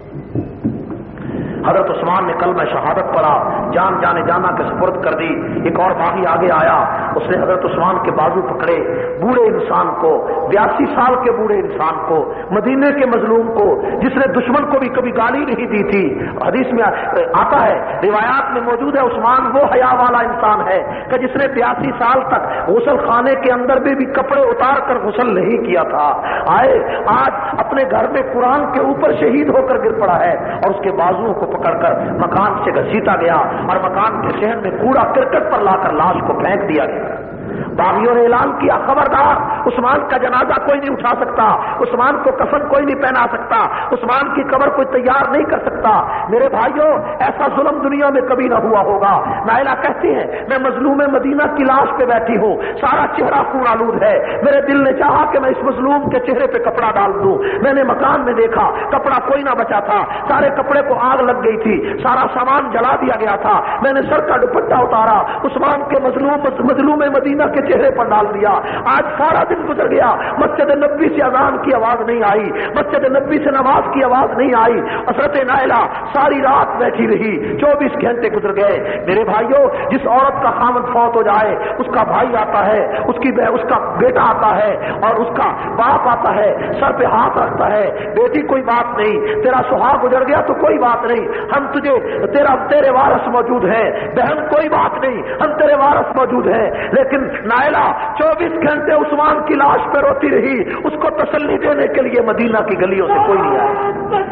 حضرت عثمان نے کلمہ شہادت پڑھا، جان جانے جانا کے سپرد کر دی۔ ایک اور باغی آگے آیا، اس نے حضرت عثمان کے بازو پکڑے، بوڑھے انسان کو، بیاسی سال کے بوڑھے انسان کو، مدینے کے مظلوم کو، جس نے دشمن کو بھی کبھی گالی نہیں دی تھی۔ حدیث میں آتا ہے، روایات میں موجود ہے، عثمان وہ حیا والا انسان ہے کہ جس نے بیاسی سال تک غسل خانے کے اندر بھی, بھی کپڑے اتار کر غسل نہیں کیا تھا۔ آئے آج اپنے گھر میں قرآن کے اوپر شہید ہو کر گر پڑا ہے، اور اس کے بازوؤں کو پکڑ کر مکان سے گھسیٹا گیا اور مکان کے شہر میں کوڑا کرکٹ پر لا کر لاش کو پھینک دیا گیا۔ باغیوں نے اعلان کیا، خبردار عثمان کا جنازہ کوئی نہیں اٹھا سکتا، عثمان کو کفن کوئی نہیں پہنا سکتا، عثمان کی قبر کوئی تیار نہیں کر سکتا۔ میرے بھائیوں ایسا ظلم دنیا میں کبھی نہ ہوا ہوگا۔ نائلہ کہتی ہیں میں مظلوم مدینہ کی لاش پہ بیٹھی ہوں، سارا چہرہ خون آلود ہے، میرے دل نے چاہا کہ میں اس مظلوم کے چہرے پہ کپڑا ڈال دوں، میں نے مکان میں دیکھا کپڑا کوئی نہ بچا تھا، سارے کپڑے کو آگ لگ گئی تھی، سارا سامان جلا دیا گیا تھا، میں نے سر کا دوپٹہ اتارا عثمان کے مظلوم مظلوم مدینہ کے چہرے پر ڈال دیا۔ آج سارا دن گزر گیا، مسجد نبی سے اذان کی آواز نہیں آئی، مسجد نبی سے نماز کی آواز نہیں آئی۔ حضرت نائلہ ساری رات بیٹھی رہی، چوبیس گھنٹے گزر گئے۔ میرے بھائیوں جس عورت کا خامد فوت ہو جائے اس کا بھائی آتا ہے، اس کی اس کا بیٹا آتا ہے اور اس کا باپ آتا ہے، سر پہ ہاتھ رکھتا ہے، بیٹی کوئی بات نہیں، تیرا سہاگ گزر گیا تو کوئی بات نہیں، ہم تجھے تیرا تیرے وارث موجود ہیں، بہن کوئی بات نہیں، ہم تیرے وارث موجود ہیں۔ لیکن نائلہ چوبیس گھنٹے عثمان کی لاش پہ روتی رہی، اس کو تسلی دینے کے لیے مدینہ کی گلیوں سے کوئی نہیں آیا۔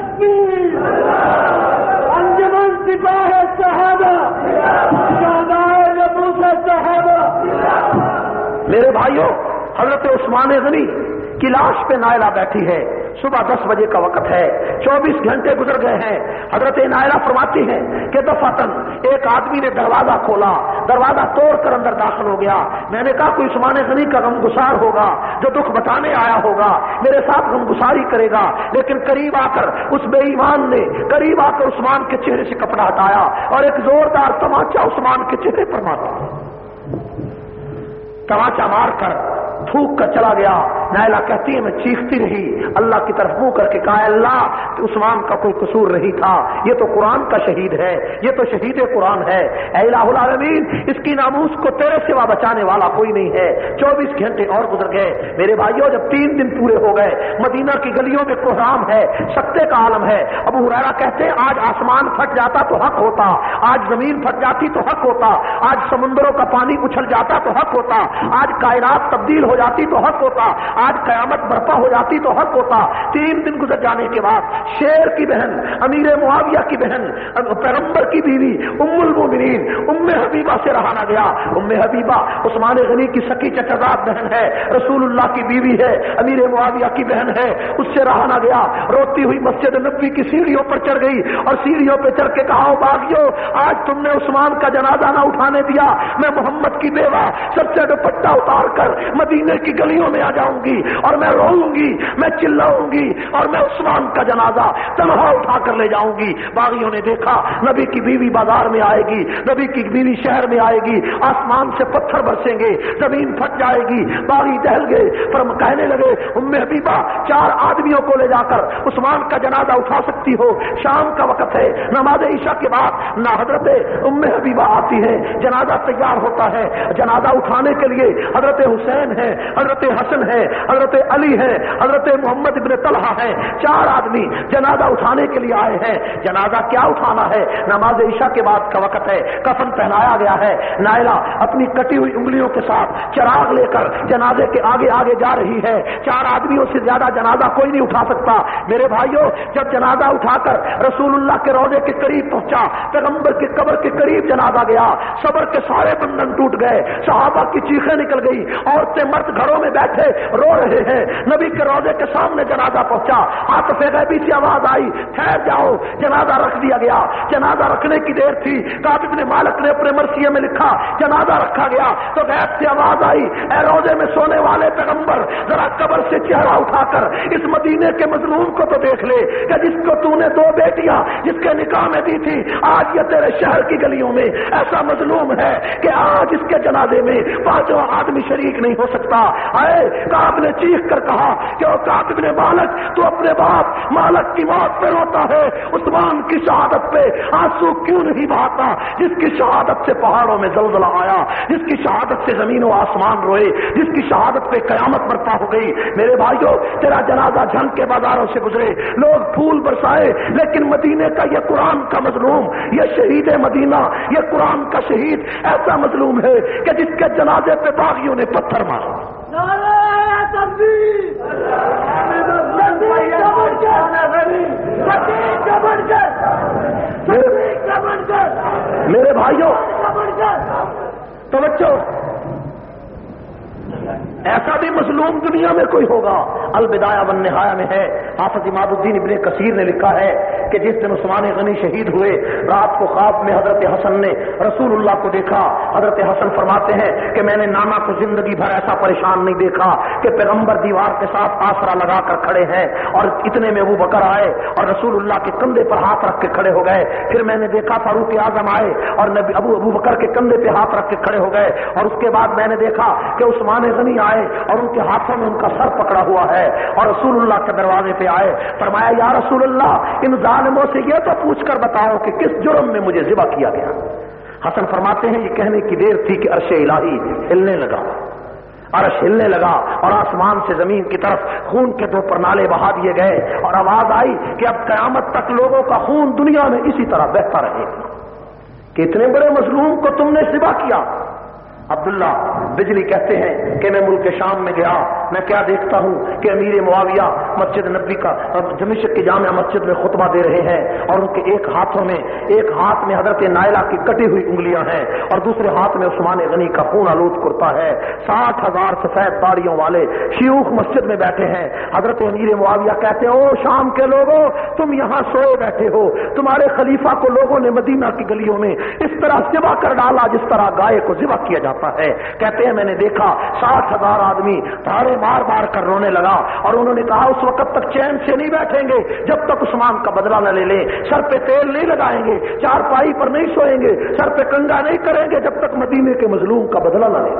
انجمن سپاہ صحابہ، شہدائے نبوت صحابہ۔ میرے بھائیوں حضرت عثمان غنی کی لاش پہ نائلہ بیٹھی ہے، صبح دس بجے کا وقت ہے، چوبیس گھنٹے گزر گئے ہیں۔ حضرت نائلہ فرماتی ہیں کہ دفعتاً ایک آدمی نے دروازہ کھولا، دروازہ توڑ کر اندر داخل ہو گیا۔ میں نے کہا کوئی عثمان غنی کا غمگسار ہوگا جو دکھ بتانے آیا ہوگا، میرے ساتھ غمگساری کرے گا، لیکن قریب آ کر اس بے ایمان نے قریب آ کر عثمان کے چہرے سے کپڑا ہٹایا اور ایک زوردار تماچا عثمان کے چہرے پر مارا، تماچا مار کر تھوک کر چلا گیا۔ نائلہ کہتی ہے میں چیختی رہی، اللہ کی طرف منہ کر کے کہا اللہ کہ عثمان کا کوئی قصور نہیں تھا، یہ تو قرآن کا شہید ہے، یہ تو شہید قرآن ہے، اے الہ العالمین اس کی ناموس کو تیرے سوا بچانے والا کوئی نہیں ہے۔ چوبیس گھنٹے اور گزر گئے۔ میرے بھائیوں جب تین دن پورے ہو گئے، مدینہ کی گلیوں میں کوہرام ہے، سکتے کا عالم ہے۔ ابو ہریرہ کہتے ہیں آج آسمان پھٹ جاتا تو حق ہوتا، آج زمین پھٹ جاتی تو حق ہوتا، آج سمندروں کا پانی اچھل جاتا تو حق ہوتا، آج کائنات تبدیل ہو جاتی تو حق ہوتا، آج قیامت برپا ہو جاتی تو حق ہوتا. تین دن گزر جانے کے بعد شیر کی بہن امیر معاویہ کی بہن پیغمبر کی بیوی ام المومنین ام حبیبہ سے رہا نہ گیا. ام حبیبہ عثمان غنی کی سکی چچزاد بہن ہے, رسول اللہ کی بیوی ہے, امیر معاویہ کی بہن ہے, اس سے رہا نہ گیا. روتی ہوئی مسجد نبوی کی سیڑھیوں پر چڑھ گئی اور سیڑھیوں پہ چڑھ کے کہا, باغیو آج تم نے عثمان کا جنازہ نہ اٹھانے دیا, میں محمد کی بیوہ سب سے دوپٹہ اتار کر مدینے کی گلیوں میں آ جاؤں گی اور میں روؤں گی, میں چلاؤں گی اور میں عثمان کا جنازہ تنہا اٹھا کر لے جاؤں گی. باغیوں نے دیکھا نبی کی بیوی بازار میں آئے گی, نبی کی بیوی شہر میں آئے گی, آسمان سے پتھر برسیں گے, زمین پھٹ جائے گی. باغی ٹہل گئے پر کہنے لگے, ام حبیبہ چار آدمیوں کو لے جا کر عثمان کا جنازہ اٹھا سکتی ہو, شام کا وقت ہے, نماز عشاء کے بعد نہ حضرت ام حبیبہ آتی ہے, جنازہ تیار ہوتا ہے. جنازہ اٹھانے کے لیے حضرت حسین ہے, حضرت حسن ہے, حضرت علی ہے, حضرت محمد ابن طلحہ ہے, چار آدمی جنازہ اٹھانے کے لیے آئے ہیں. جنازہ کیا اٹھانا ہے, نماز عشاء کے بعد کا وقت ہے, کفن پہنایا گیا ہے. نائلہ اپنی کٹی ہوئی انگلیوں کے ساتھ چراغ لے کر جنازے کے آگے آگے جا رہی ہے. چار آدمیوں سے زیادہ جنازہ کوئی نہیں اٹھا سکتا. میرے بھائیوں, جب جنازہ اٹھا کر رسول اللہ کے روضے کے قریب پہنچا, پیغمبر کی قبر کے قریب جنازہ گیا, صبر کے سارے بندھن ٹوٹ گئے, صحابہ کی چیخیں نکل گئی, عورتیں مرد گھروں میں بیٹھے رو رہے ہیں. نبی کے روضے کے سامنے جنازہ پہنچا, عاطف غیبی سے آواز آئی, ٹھہر جاؤ, جنازہ رکھ دیا گیا. جنازہ رکھنے کی دیر تھی, کعب بن مالک نے اپنے مرثیے میں لکھا جنازہ رکھا گیا تو غیب سے آواز آئی, اے روضے میں سونے والے پیغمبر, ذرا قبر سے چہرہ اٹھا کر اس مدینے کے مظلوم کو تو دیکھ لے کہ جس کو تو نے دو بیٹیاں جس کے نکاح میں دی تھی, آج یہ تیرے شہر کی گلیوں میں ایسا مظلوم ہے کہ آج اس کے جنازے میں پانچواں آدمی شریک نہیں ہو سکتا. اے کعب نے چیخ کر کہا کہ او کعب بن مالک, تو اپنے باپ مالک کی موت پہ روتا ہے, عثمان کی شہادت پہ آنسو کیوں نہیں بہاتا, جس کی شہادت سے پہاڑوں میں زلزلہ آیا, جس کی شہادت سے زمین و آسمان روئے, جس کی شہادت پہ قیامت برپا ہو گئی. میرے بھائیوں, تیرا جنازہ جھنگ کے بازاروں سے گزرے, لوگ پھول برسائے, لیکن مدینے کا یہ قرآن کا مظلوم, یہ شہید مدینہ, یہ قرآن کا شہید ایسا مظلوم ہے کہ جس کے جنازے پہ باغیوں نے پتھر مارا. میرے بھائیوں توجہ, ایسا بھی مظلوم دنیا میں کوئی ہوگا. البدایہ والنہایہ میں ہے, حافظ اماد الدین ابن کثیر نے لکھا ہے کہ جس دن عثمان غنی شہید ہوئے, رات کو خواب میں حضرت حسن نے رسول اللہ کو دیکھا. حضرت حسن فرماتے ہیں کہ میں نے نانا کو زندگی بھر ایسا پریشان نہیں دیکھا کہ پیغمبر دیوار کے ساتھ آسرا لگا کر کھڑے ہیں, اور اتنے میں ابو بکر آئے اور رسول اللہ کے کندھے پر ہاتھ رکھ کے کھڑے ہو گئے. پھر میں نے دیکھا فاروق اعظم آئے اور نبی ابو ابو بکر کے کندھے پہ ہاتھ رکھ کے کھڑے ہو گئے, اور اس کے بعد میں نے دیکھا کہ عثمان غنی آئے اور ان کے ہاتھوں میں ان کا سر پکڑا ہوا ہے, اور رسول اللہ کے دروازے پہ آئے. فرمایا, یا رسول اللہ, ان ظالموں سے یہ تو پوچھ کر بتاؤ کہ کس جرم میں مجھے ذبح کیا گیا. حسن فرماتے ہیں یہ کہنے کی دیر تھی کہ عرش الہی ہلنے لگا, عرش ہلنے لگا اور آسمان سے زمین کی طرف خون کے دو پرنالے بہا دیے گئے, اور آواز آئی کہ اب قیامت تک لوگوں کا خون دنیا میں اسی طرح بہتا رہے گا. کتنے بڑے مظلوم کو تم نے ذبح کیا. عبداللہ بجلی کہتے ہیں کہ میں ملک شام میں گیا, میں کیا دیکھتا ہوں کہ امیر معاویہ مسجد نبی کا دمشق کی جامع مسجد میں خطبہ دے رہے ہیں, اور ان کے ایک ہاتھوں میں ایک ہاتھ میں حضرت نائلہ کی کٹی ہوئی انگلیاں ہیں, اور دوسرے ہاتھ میں عثمان غنی کا خون آلود کرتا ہے. ساٹھ ہزار سفید داڑیوں والے شیوخ مسجد میں بیٹھے ہیں. حضرت امیر معاویہ کہتے ہیں, او شام کے لوگوں, تم یہاں سوئے بیٹھے ہو, تمہارے خلیفہ کو لوگوں نے مدینہ کی گلیوں میں اس طرح ذبح کر ڈالا جس طرح گائے کو ذبح کیا جاتا ہے. کہتے ہیں میں نے دیکھا ساٹھ ہزار آدمی تھارے مار مار کر رونے لگا, اور انہوں نے کہا اس وقت تک چین سے نہیں بیٹھیں گے جب تک عثمان کا بدلہ نہ لے لیں, سر پہ تیل نہیں لگائیں گے, چار پائی پر نہیں سوئیں گے, سر پہ کنگا نہیں کریں گے جب تک مدینے کے مظلوم کا بدلہ نہ لیں.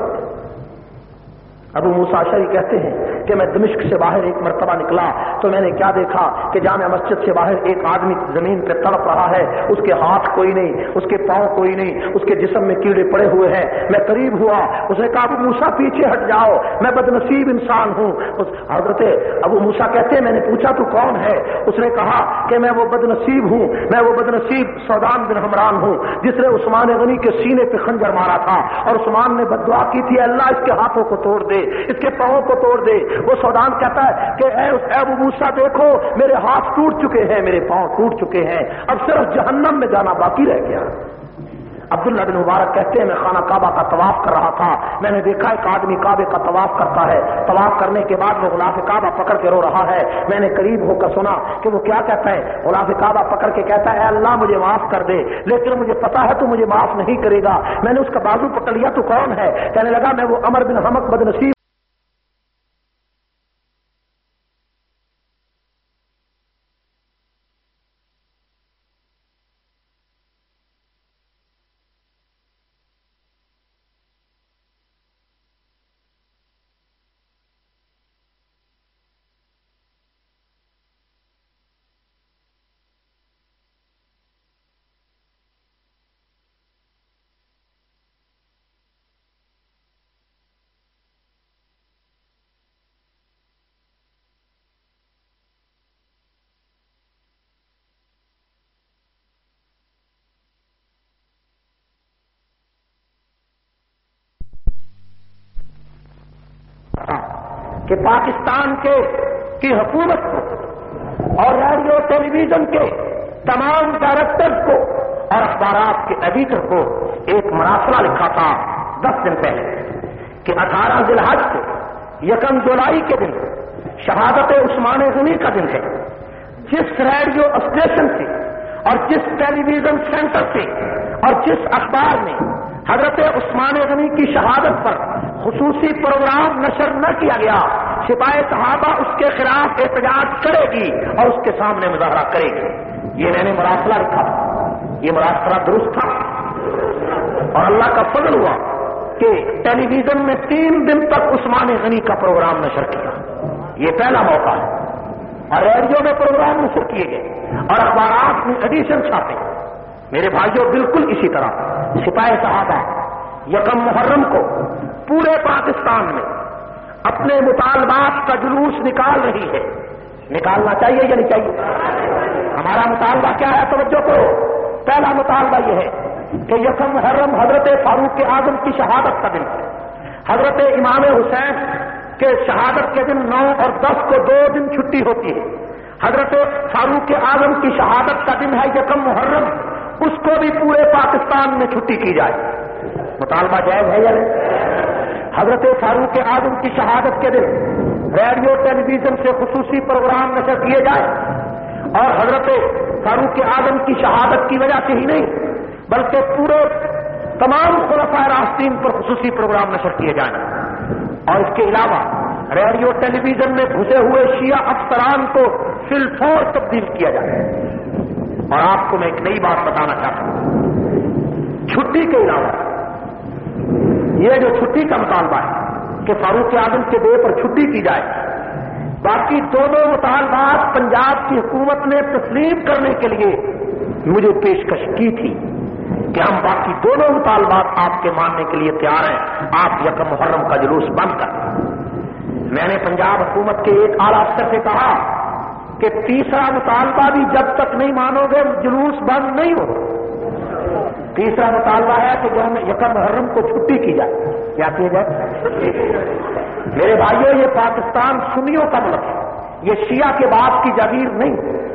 ابو موسیٰ اشعری کہتے ہیں کہ میں دمشق سے باہر ایک مرتبہ نکلا تو میں نے کیا دیکھا کہ جامع مسجد سے باہر ایک آدمی زمین پہ تڑپ رہا ہے, اس کے ہاتھ کوئی نہیں, اس کے پاؤں کوئی نہیں, اس کے جسم میں کیڑے پڑے ہوئے ہیں. میں قریب ہوا, اس نے کہا ابو موسیٰ پیچھے ہٹ جاؤ, میں بدنصیب انسان ہوں. حضرت ابو موسیٰ کہتے ہیں میں نے پوچھا تو کون ہے, اس نے کہا کہ میں وہ بدنصیب ہوں, میں وہ بدنصیب سودان بن حمران ہوں جس نے عثمان غنی کے سینے پہ خنجر مارا تھا, اور عثمان نے بد دعا کی تھی اللہ اس کے ہاتھوں کو توڑ دے. دے، اس کے پاؤں کو توڑ دے۔ وہ سودان کہتا ہے کہ اے اس ابو موسیٰ دیکھو میرے ہاتھ ٹوٹ چکے ہیں، میرے پاؤں ٹوٹ چکے ہیں، اب صرف جہنم میں جانا باقی رہ گیا۔ عبداللہ بن مبارک کہتے ہیں میں خانہ کعبہ کا طواف کر رہا تھا، میں نے دیکھا ایک آدمی کعبے کا طواف کرتا ہے، طواف کرنے کے بعد وہ غلاف کعبہ پکڑ کے رو رہا ہے، میں نے قریب ہو کر سنا کہ وہ کیا کہتا ہے، غلاف کعبہ پکڑ کے کہتا ہے اے اللہ مجھے معاف کر دے، لیکن مجھے پتا ہے تو مجھے معاف نہیں کرے گا۔ میں نے اس کا بازو پکڑ لیا تو کون ہے؟ کہنے لگا میں وہ عمر بن حمق بدنصیب کہ پاکستان کے کی حکومت کو اور ریڈیو ٹیلی ویژن کے تمام ڈائریکٹرز کو اور اخبارات کے ایڈیٹر کو ایک مراسلہ لکھا تھا دس دن پہلے کہ اٹھارہ ذی الحج کو یکم جولائی کے دن شہادت عثمان غنی کا دن ہے۔ جس ریڈیو اسٹیشن سے اور جس ٹیلی ویژن سینٹر سے اور جس اخبار میں حضرت عثمان غنی کی شہادت پر خصوصی پروگرام نشر نہ کیا گیا، سپاہ صحابہ اس کے خلاف احتجاج کرے گی اور اس کے سامنے مظاہرہ کرے گی۔ یہ میں نے مراسلہ لکھا تھا، یہ مراسلہ درست تھا اور اللہ کا فضل ہوا کہ ٹیلی ویژن میں تین دن تک عثمان غنی کا پروگرام نشر کیا، یہ پہلا موقع ہے، اور ریڈیو میں پروگرام نشر کیے گئے اور اخبارات میں ایڈیشن چھاپے۔ میرے بھائیوں بالکل اسی طرح سپاہ صحابہ یکم محرم کو پورے پاکستان میں اپنے مطالبات کا جلوس نکال رہی ہے۔ نکالنا چاہیے یا نہیں چاہیے؟ ہمارا مطالبہ کیا ہے؟ توجہ کرو۔ پہلا مطالبہ یہ ہے کہ یکم محرم حضرت فاروق اعظم کی شہادت کا دن ہے۔ حضرت امام حسین کے شہادت کے دن نو اور دس کو دو دن چھٹی ہوتی ہے۔ حضرت فاروق اعظم کی شہادت کا دن ہے یکم محرم، اس کو بھی پورے پاکستان میں چھٹی کی جائے۔ مطالبہ جائز ہے یا نہیں؟ حضرت فاروق اعظم کی شہادت کے دن ریڈیو ٹیلی ویژن سے خصوصی پروگرام نشر کیے جائے اور حضرت فاروق اعظم کی شہادت کی وجہ سے ہی نہیں بلکہ پورے تمام خلفائے راشدین پر خصوصی پروگرام نشر کیے جائیں، اور اس کے علاوہ ریڈیو ٹیلی ویژن میں گھسے ہوئے شیعہ افسران کو فی الفور تبدیل کیا جائے۔ اور آپ کو میں ایک نئی بات بتانا چاہتا ہوں، چھٹی کے علاوہ یہ جو چھٹی کا مطالبہ ہے کہ فاروق اعظم کے ڈے پر چھٹی کی جائے، باقی دونوں مطالبات پنجاب کی حکومت نے تسلیم کرنے کے لیے مجھے پیشکش کی تھی کہ ہم باقی دونوں مطالبات آپ کے ماننے کے لیے تیار ہیں، آپ یکم محرم کا جلوس بند کر۔ میں نے پنجاب حکومت کے ایک اعلیٰ افسر سے کہا کہ تیسرا مطالبہ بھی جب تک نہیں مانو گے جلوس بند نہیں ہوگا۔ تیسرا مطالبہ ہے کہ جو ہمیں یکم محرم کو چھٹی کی جائے۔ کیا کیا جائے؟ میرے بھائیوں یہ پاکستان سنیوں کا ملک ہے، یہ شیعہ کے باپ کی جاگیر نہیں۔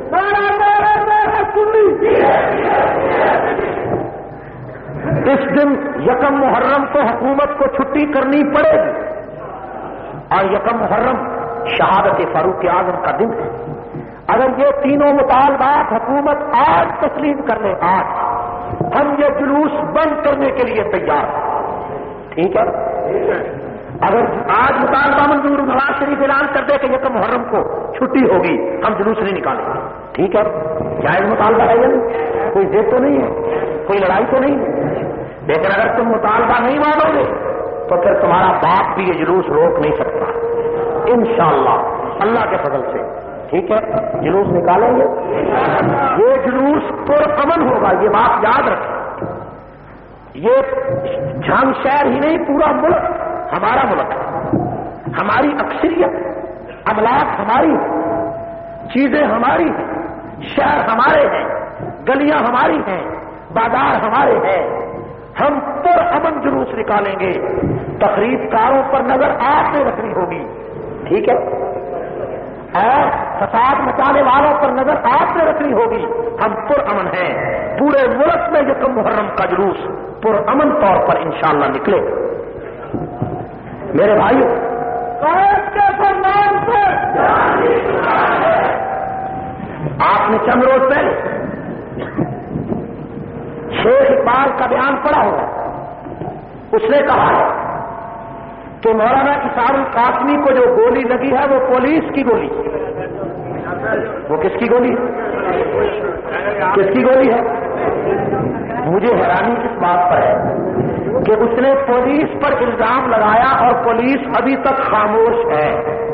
اس دن یکم محرم کو حکومت کو چھٹی کرنی پڑے گی، اور یکم محرم شہادت فاروق اعظم کا دن ہے۔ اگر یہ تینوں مطالبات حکومت آج تسلیم کر لے، آج ہم یہ جلوس بند کرنے کے لیے تیار ہیں۔ ٹھیک ہے؟ اگر آج مطالبہ منظور نواز شریف اعلان کر دے کہ یکم محرم کو چھٹی ہوگی، ہم جلوس نہیں نکالیں گے۔ ٹھیک ہے؟ جائز مطالبہ ہے یا نہیں؟ کوئی ضد تو نہیں ہے، کوئی لڑائی تو نہیں ہے، لیکن اگر تم مطالبہ نہیں مانو گے تو پھر تمہارا باپ بھی یہ جلوس روک نہیں سکتا انشاءاللہ اللہ کے فضل سے۔ ٹھیک ہے؟ جلوس نکالیں گے، یہ جلوس پرامن ہوگا، یہ بات یاد رکھیں۔ یہ جھنگ شہر ہی نہیں، پورا ملک ہمارا ملک ہے، ہماری اکثریت، املاک ہماری ہیں، چیزیں ہماری ہیں، شہر ہمارے ہیں، گلیاں ہماری ہیں، بازار ہمارے ہیں، ہم پر امن جلوس نکالیں گے. تقریب کاروں پر نظر آپ نے رکھنی ہوگی, ٹھیک ہے, اور فساد مچانے والوں پر نظر آپ نے رکھنی ہوگی. ہم پر امن ہیں. پورے ملک میں یکم محرم کا جلوس پر امن طور پر انشاءاللہ نکلے. میرے بھائیو, قائد کے فرمان پر آپ نے چند روز پہلے شیخ اقبال کا بیان پڑھا ہوگا. اس نے کہا ہے کہ مولانا اسحاق القاسمی کو جو گولی لگی ہے وہ پولیس کی گولی. وہ کس کی گولی ہے؟ کس کی گولی ہے؟ مجھے حیرانی اس بات پر ہے کہ اس نے پولیس پر الزام لگایا اور پولیس ابھی تک خاموش ہے.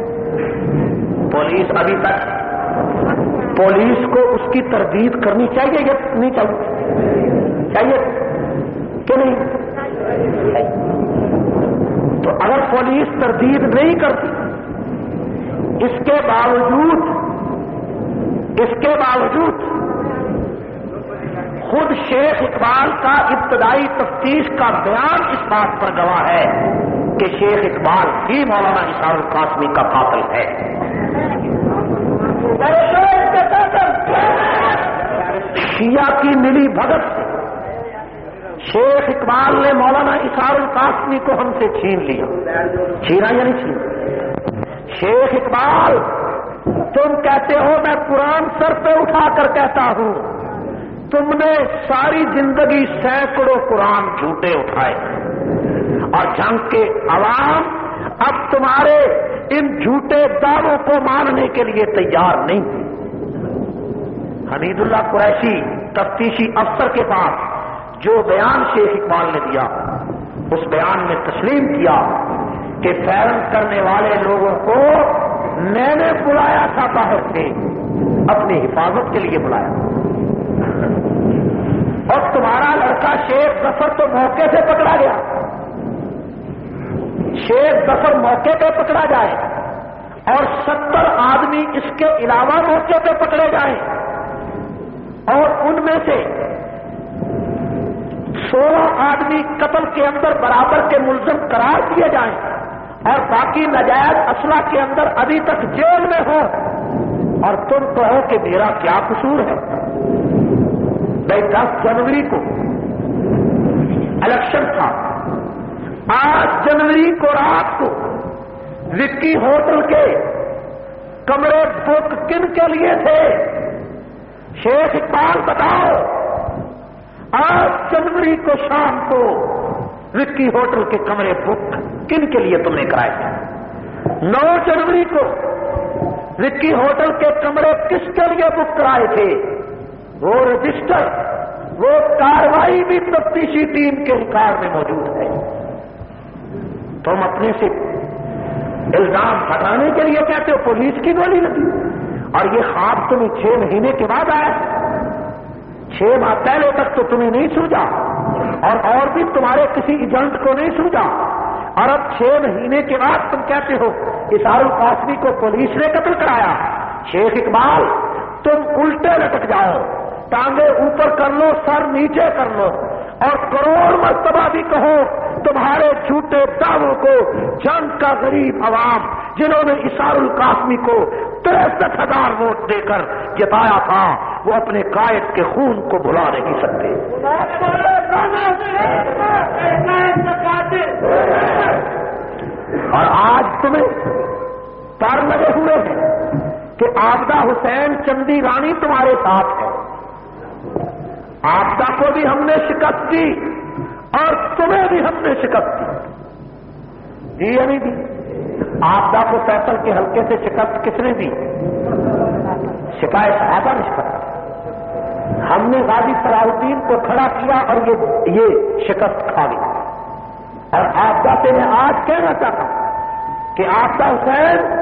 پولیس ابھی تک پولیس کو اس کی تردید کرنی چاہیے یا نہیں چاہیے؟ چاہیے کہ نہیں؟ تو اگر پولیس تردید نہیں کرتی, اس کے باوجود اس کے باوجود خود شیخ اقبال کا ابتدائی تفتیش کا بیان اس بات پر گواہ ہے کہ شیخ اقبال ہی مولانا اسحاق القاسمی کا قاتل ہے. شیعہ کی ملی بھگت سے شیخ اقبال نے مولانا اسحاق القاسمی کو ہم سے چھین لیا. چھینا یا نہیں چھینا؟ شیخ اقبال, تم کہتے ہو میں قرآن سر پہ اٹھا کر کہتا ہوں, تم نے ساری زندگی سینکڑوں قرآن جھوٹے اٹھائے اور جنگ کے عوام اب تمہارے ان جھوٹے دعووں کو ماننے کے لیے تیار نہیں تھی. حمید اللہ قریشی تفتیشی افسر کے پاس جو بیان شیخ اقبال نے دیا, اس بیان میں تسلیم کیا کہ فیرن کرنے والے لوگوں کو میں نے بلایا تھا باہر سے, اپنی حفاظت کے لیے بلایا, اور تمہارا لڑکا شیخ ظفر تو موقع سے پکڑا گیا. شیخ ظفر موقع پہ پکڑا جائے اور ستر آدمی اس کے علاوہ موقع پہ پکڑے جائیں اور ان میں سے سولہ آدمی قتل کے اندر برابر کے ملزم قرار دیے جائیں اور باقی ناجائز اسلحہ کے اندر ابھی تک جیل میں ہو, اور تم کہو کہ میرا کیا قصور ہے. بھائی دس جنوری کو الیکشن تھا, آٹھ جنوری کو رات کو وکی ہوٹل کے کمرے بک کن کے لیے تھے؟ شیخ اقبال بتاؤ. آٹھ جنوری کو شام کو وکی ہوٹل کے کمرے بک کن کے لیے تم نے کرائے تھے؟ نو جنوری کو وکی ہوٹل کے کمرے کس کے لیے بک کرائے تھے؟ وہ رجسٹر, وہ کاروائی بھی تفتیشی ٹیم کے ریکارڈ میں موجود ہے. تم اپنے سے الزام ہٹانے کے لیے کہتے ہو پولیس کی گولی لگی, اور یہ خواب تمہیں چھ مہینے کے بعد آیا. چھ ماہ پہلے تک تو تمہیں نہیں سوجا, اور اور بھی تمہارے کسی ایجنٹ کو نہیں سوجا, اور اب چھ مہینے کے بعد تم کہتے ہو اسحاق القاسمی کو پولیس نے قتل کرایا. شیخ اقبال, تم الٹے لٹک جاؤ, ٹانگیں اوپر کر لو, سر نیچے کر لو, اور کروڑ مرتبہ بھی کہو تمہارے جھوٹے دعووں کو جنگ کا غریب عوام جنہوں نے اسحاق القاسمی کو تریسٹھ ہزار ووٹ دے کر جتایا تھا, وہ اپنے قائد کے خون کو بھلا نہیں سکتے. اور آج تمہیں پر لگے ہوئے ہیں کہ آبدہ حسین چندی رانی تمہارے ساتھ ہے. آبدہ کو بھی ہم نے شکست دی اور تمہیں بھی ہم نے شکست دی. دی یا نہیں دی؟ آبدہ کو فیصل کے حلقے سے شکست کس نے دی؟ شکایت صحابہ نے شکست. ہم نے غازی صلاح الدین کو کھڑا کیا اور یہ یہ شکست کھا گیا. اور آبدہ سے میں آج کہنا چاہتا ہوں کہ آبدہ حسین,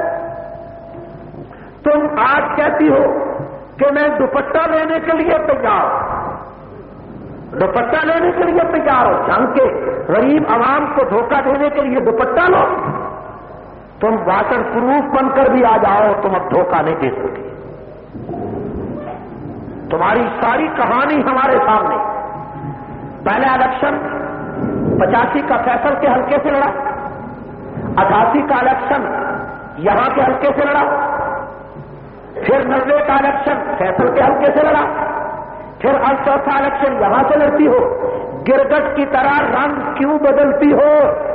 تم آج کہتی ہو کہ میں دوپٹہ لینے کے لیے تیار ہوں, دوپٹہ لینے کے لیے تیار ہو, جنگ کے غریب عوام کو دھوکہ دینے کے لیے دوپٹہ لو. تم واٹر پروف بن کر بھی آ جاؤ, تم اب دھوکہ نہیں دے سکتے. تمہاری ساری کہانی ہمارے سامنے. پہلے الیکشن پچاسی کا فیصل کے حلقے سے لڑا، اٹھاسی کا الیکشن یہاں کے حلقے سے لڑا، پھر نوے کا الیکشن فیصل کے حلقے سے لڑا، پھر اب چوتھا الیکشن یہاں سے لڑتی ہو۔ گرگٹ کی طرح رنگ کیوں بدلتی ہو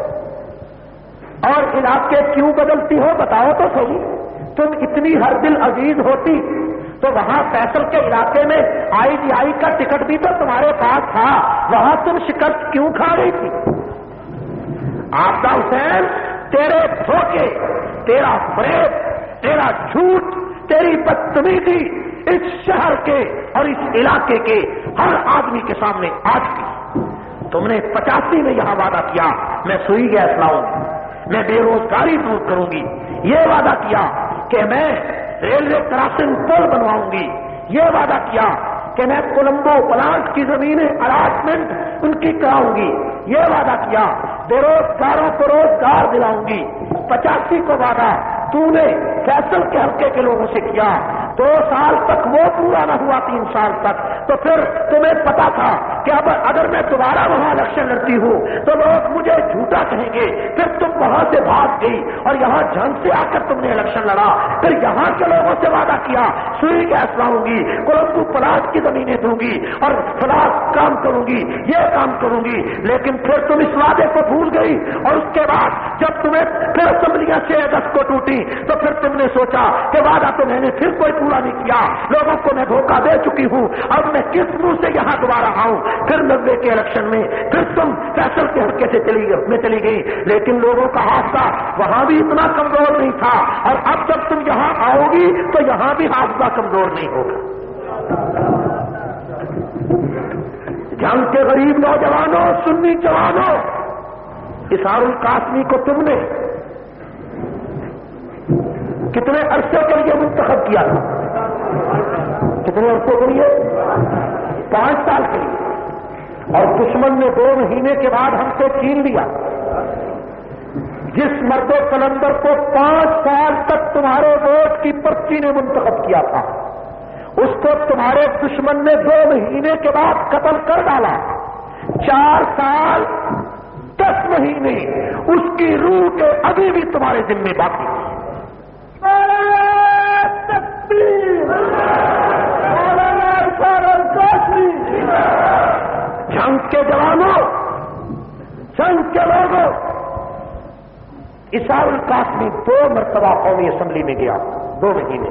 اور علاقے کیوں بدلتی ہو؟ بتاؤ تو صحیح۔ تم اتنی ہر دل عزیز ہوتی تو وہاں فیصل کے علاقے میں آئی ڈی آئی کا ٹکٹ بھی تو تمہارے پاس تھا، وہاں تم شکست کیوں کھا رہی تھی؟ آفتا حسین، تیرے دھوکے، تیرا فریب، تیرا جھوٹ، تیری بدتمیزی اس شہر کے اور اس علاقے کے ہر آدمی کے سامنے آ چکی۔ تم نے پچاسی میں یہاں وعدہ کیا میں سوئی گیس لاؤں گی، میں بے روزگاری دور کروں گی، یہ وعدہ کیا کہ میں ریلوے کراسنگ پل بنواؤں گی، یہ وعدہ کیا کہ میں کولمبو پلانٹ کی زمینیں الاٹمنٹ ان کی کراؤں گی، یہ وعدہ کیا بے روزگاروں کو روزگار دلاؤں گی۔ پچاسی کو وعدہ تو نے فیصل کے حلقے کے لوگوں سے کیا، دو سال تک وہ پورا نہ ہوا، تین سال تک، تو پھر تمہیں پتا تھا کہ اب اگر میں دوبارہ وہاں الیکشن لڑتی ہوں تو لوگ مجھے جھوٹا کہیں گے، پھر تم وہاں سے بھاگ گئی اور یہاں جنگ سے آ کر تم نے الیکشن لڑا، پھر یہاں کے لوگوں سے وعدہ کیا سوئی گیس لاؤں گی، کولمبو پلاٹ کی زمینیں دوں گی اور فلاں کام کروں گی، یہ کام کروں گی، لیکن پھر تم اس وعدے کو بھول گئی اور اس کے بعد جب تمہیں پھر اسمبلیاں چھ اگست کو ٹوٹی تو پھر تم نے سوچا کہ وعدہ تو میں نے پھر کوئی پورا نہیں کیا، لوگوں کو میں دھوکہ دے چکی ہوں، اب میں کس منہ سے یہاں دوبارہ آؤں؟ پھر نوے کے الیکشن میں پھر تم فیصل کے حلقے سے چلی میں چلی گئی، لیکن لوگوں کا حافظہ وہاں بھی اتنا کمزور نہیں تھا، اور اب جب تم یہاں آؤ گی تو یہاں بھی حافظہ کمزور نہیں ہوگا۔ جنگ کے غریب نوجوانوں، سنی جوانوں، اسحاق القاسمی کو تم نے کتنے عرصے کے لیے منتخب کیا تھا؟ کتنے عرصے کے لیے؟ پانچ سال کے لیے، اور دشمن نے دو مہینے کے بعد ہم سے چھین لیا۔ جس مرد و قلندر کو پانچ سال تک تمہارے ووٹ کی پرچی نے منتخب کیا تھا، اس کو تمہارے دشمن نے دو مہینے کے بعد قتل کر ڈالا۔ چار سال دس مہینے اس کی روح کے ابھی بھی تمہارے ذمہ باقی ہیں۔ جنگ کے جوانوں، جنگ کے لوگوں، اسحاق القاسمی دو مرتبہ قومی اسمبلی میں گیا، دو مہینے۔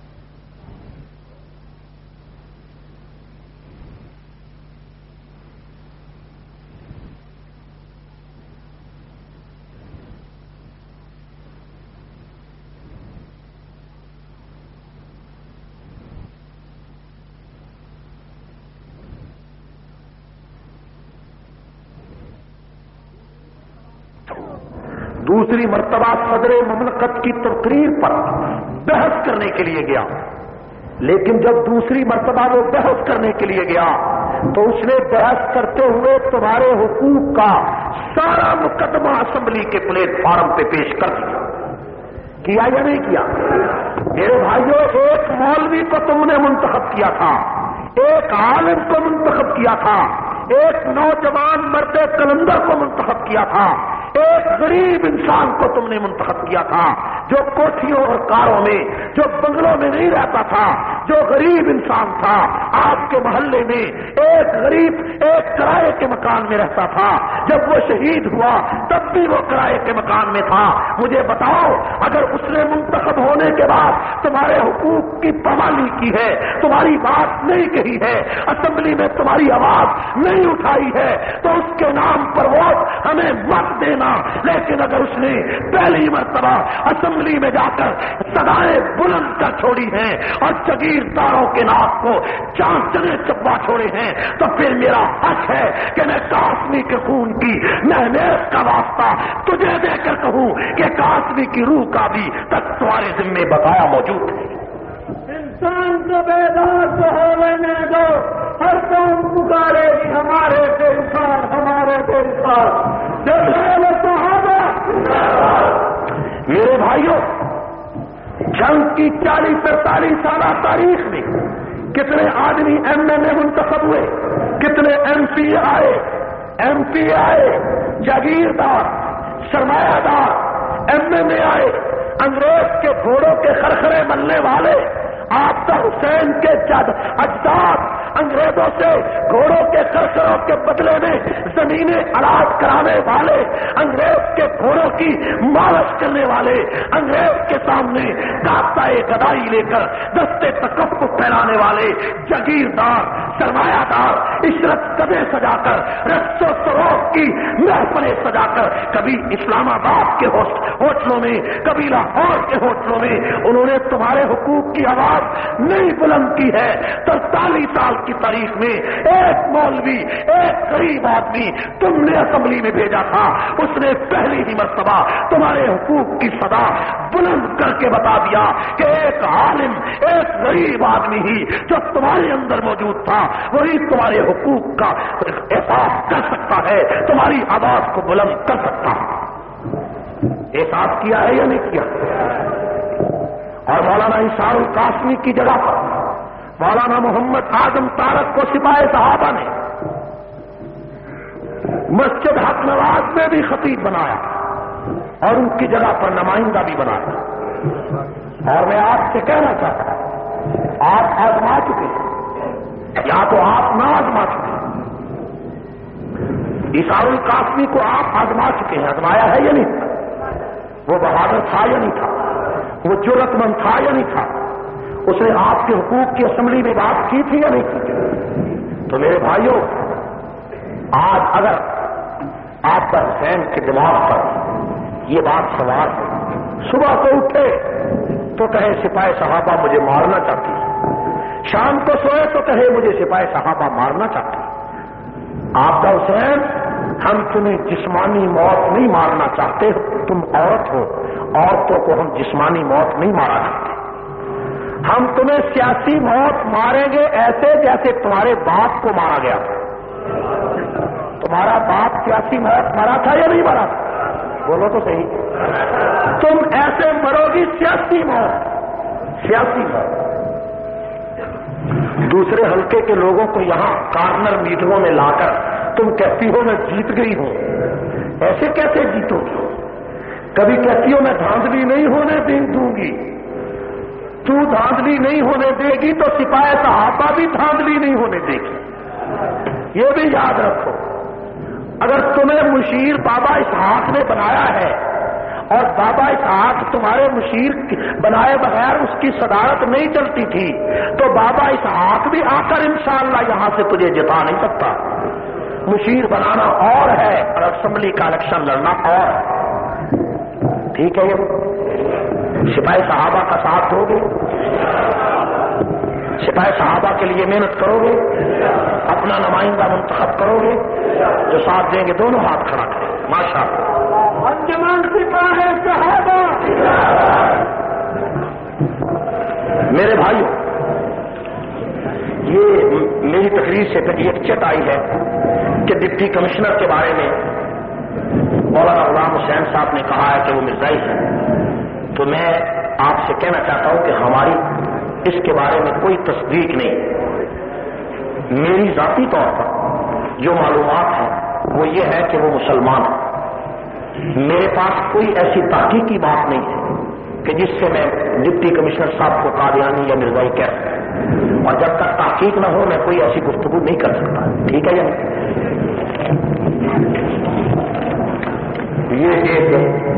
دوسری مرتبہ صدر مملکت کی تقریر پر بحث کرنے کے لیے گیا، لیکن جب دوسری مرتبہ وہ بحث کرنے کے لیے گیا تو اس نے بحث کرتے ہوئے تمہارے حقوق کا سارا مقدمہ اسمبلی کے پلیٹ فارم پہ پیش کر دیا۔ کیا یا نہیں کیا؟ میرے بھائیوں، ایک مولوی کو تم نے منتخب کیا تھا، ایک عالم کو منتخب کیا تھا، ایک نوجوان مرد قلندر کو منتخب کیا تھا، ایک غریب انسان کو تم نے منتخب کیا تھا جو کوٹھیوں اور کاروں میں، جو بنگلوں میں نہیں رہتا تھا، جو غریب انسان تھا۔ آپ کے محلے میں ایک غریب ایک کرائے کے مکان میں رہتا تھا، جب وہ شہید ہوا تب بھی وہ کرائے کے مکان میں تھا۔ مجھے بتاؤ، اگر اس نے منتخب ہونے کے بعد تمہارے حقوق کی پامالی کی ہے، تمہاری بات نہیں کہی ہے، اسمبلی میں تمہاری آواز نہیں اٹھائی ہے، تو اس کے نام پر ووٹ ہمیں مت دینا۔ لیکن اگر اس نے پہلی مرتبہ اسمبلی میں جا کر صدائیں بلند کر چھوڑی ہیں اور جگیرداروں کے ناک کو چاند چنے چبا چھوڑے ہیں، تو پھر میرا حق ہے کہ میں قاسمی کے خون کی مہمیز کا واسطہ تجھے دے کر کہوں کہ قاسمی کی روح کا بھی تک تمہارے ذمہ بقایا موجود ہے۔ انسان کو بیدار تو ہو لینے دو، ہر قوم پکارے گی ہمارے پہ انسان، ہمارے پہ انسان۔ میرے بھائیوں، جنگ کی چالیس پینتالیس سالہ تاریخ میں کتنے آدمی ایم ایل اے منتخب ہوئے، کتنے ایم پی آئے، ایم پی آئے، جاگیردار، سرمایہ دار، ایم این اے آئے، انگریز کے گھوڑوں کے خرخرے ملنے والے، آفتہ حسین کے جد اجداد انگریزوں سے گھوڑوں کے خرخروں کے بدلے میں زمینیں اراض کرانے والے، انگریز کے گھوڑوں کی مالش کرنے والے، انگریز کے سامنے کافتۂ گدائی لے کر دستے تکفف پھیلانے والے جاگیردار، سرمایہ دار عشرت قدیں سجا کر، رقص و سروغ کی محفلیں سجا کر، کبھی اسلام آباد کے ہوٹلوں میں، کبھی لاہور کے ہوٹلوں میں انہوں نے تمہارے حقوق کی آواز نہیں بلند کی ہے۔ ترتالیس سال کی تاریخ میں ایک مولوی، ایک غریب آدمی تم نے اسمبلی میں بھیجا تھا، اس نے پہلی ہی مرتبہ تمہارے حقوق کی صدا بلند کر کے بتا دیا کہ ایک عالم، ایک غریب آدمی ہی جو تمہارے اندر موجود تھا وہی تمہارے حقوق کا احساس کر سکتا ہے، تمہاری آواز کو بلند کر سکتا ہے۔ احساس کیا ہے یا نہیں کیا؟ اور مولانا انصار القاسمی کی جگہ پر مولانا محمد اعظم طارق کو سپاہی صحابہ نے مسجد حق نواز میں بھی خطیب بنایا اور ان کی جگہ پر نمائندہ بھی بنایا۔ اور میں آپ سے کہنا چاہتا ہوں، آپ آزما چکے ہیں یا تو آپ نہ آزما چکے ہیں۔ انصار القاسمی کو آپ آزما چکے ہیں، آزمایا ہے یا نہیں؟ وہ بہادر تھا یا نہیں تھا؟ وہ جرأت مند تھا یا نہیں تھا؟ اس نے آپ کے حقوق کی اسمبلی میں بات کی تھی یا نہیں کی؟ تو میرے بھائیوں، آج اگر آپ کا حسین کے دماغ پر یہ بات سوار ہے، صبح کو اٹھے تو کہے سپاہی صحابہ مجھے مارنا چاہتی ہے، شام کو سوئے تو کہے مجھے سپاہی صحابہ مارنا چاہتی ہے۔ آپ کا حسین، ہم تمہیں جسمانی موت نہیں مارنا چاہتے، تم عورت ہو، عورتوں کو ہم جسمانی موت نہیں مارا چاہتے، ہم تمہیں سیاسی موت ماریں گے ایسے جیسے تمہارے باپ کو مارا گیا تھا۔ تمہارا باپ سیاسی موت مارا تھا یا نہیں مارا تھا؟ بولو تو صحیح، تم ایسے مرو گی سیاسی موت، سیاسی موت۔ دوسرے حلقے کے لوگوں کو یہاں کارنر میٹنگوں میں لا کر تم کہتی ہو میں جیت گئی ہوں، ایسے کیسے جیتو گی؟ کبھی کہتی ہو میں دھاندلی نہیں ہونے دوں گی، تو دھاندلی نہیں ہونے دے گی تو سپاہی صحابہ بھی دھاندلی نہیں ہونے دے گی، یہ بھی یاد رکھو۔ اگر تمہیں مشیر بابا اسحاق نے بنایا ہے اور بابا اسحاق تمہارے مشیر بنائے بغیر اس کی صدارت نہیں چلتی تھی تو بابا اسحاق بھی آ کر انشاءاللہ یہاں سے تجھے جتا نہیں سکتا۔ مشیر بنانا اور ہے اور اسمبلی کا الیکشن لڑنا اور ہے، ٹھیک ہے؟ یہ سپاہی صحابہ کا ساتھ دو گے، سپاہی صحابہ کے لیے محنت کرو گے، اپنا نمائندہ منتخب کرو گے، جو ساتھ دیں گے دونوں ہاتھ کھڑا کریں، ماشاء اللہ۔ انجمن سپاہی صحابہ، میرے بھائیوں، یہ میری تقریر سے پھر ایک چٹ آئی ہے کہ ڈپٹی کمشنر کے بارے میں مولانا غلام حسین صاحب نے کہا ہے کہ وہ مرزائی ہے، تو میں آپ سے کہنا چاہتا ہوں کہ ہماری اس کے بارے میں کوئی تصدیق نہیں۔ میری ذاتی طور پر جو معلومات ہیں وہ یہ ہے کہ وہ مسلمان ہے، میرے پاس کوئی ایسی تحقیقی بات نہیں ہے کہ جس سے میں ڈپٹی کمشنر صاحب کو قادیانی یا مرزائی کہہ سکتا، اور جب تک تحقیق نہ ہو میں کوئی ایسی گفتگو نہیں کر سکتا، ٹھیک ہے یا نہیں؟ یہ ایک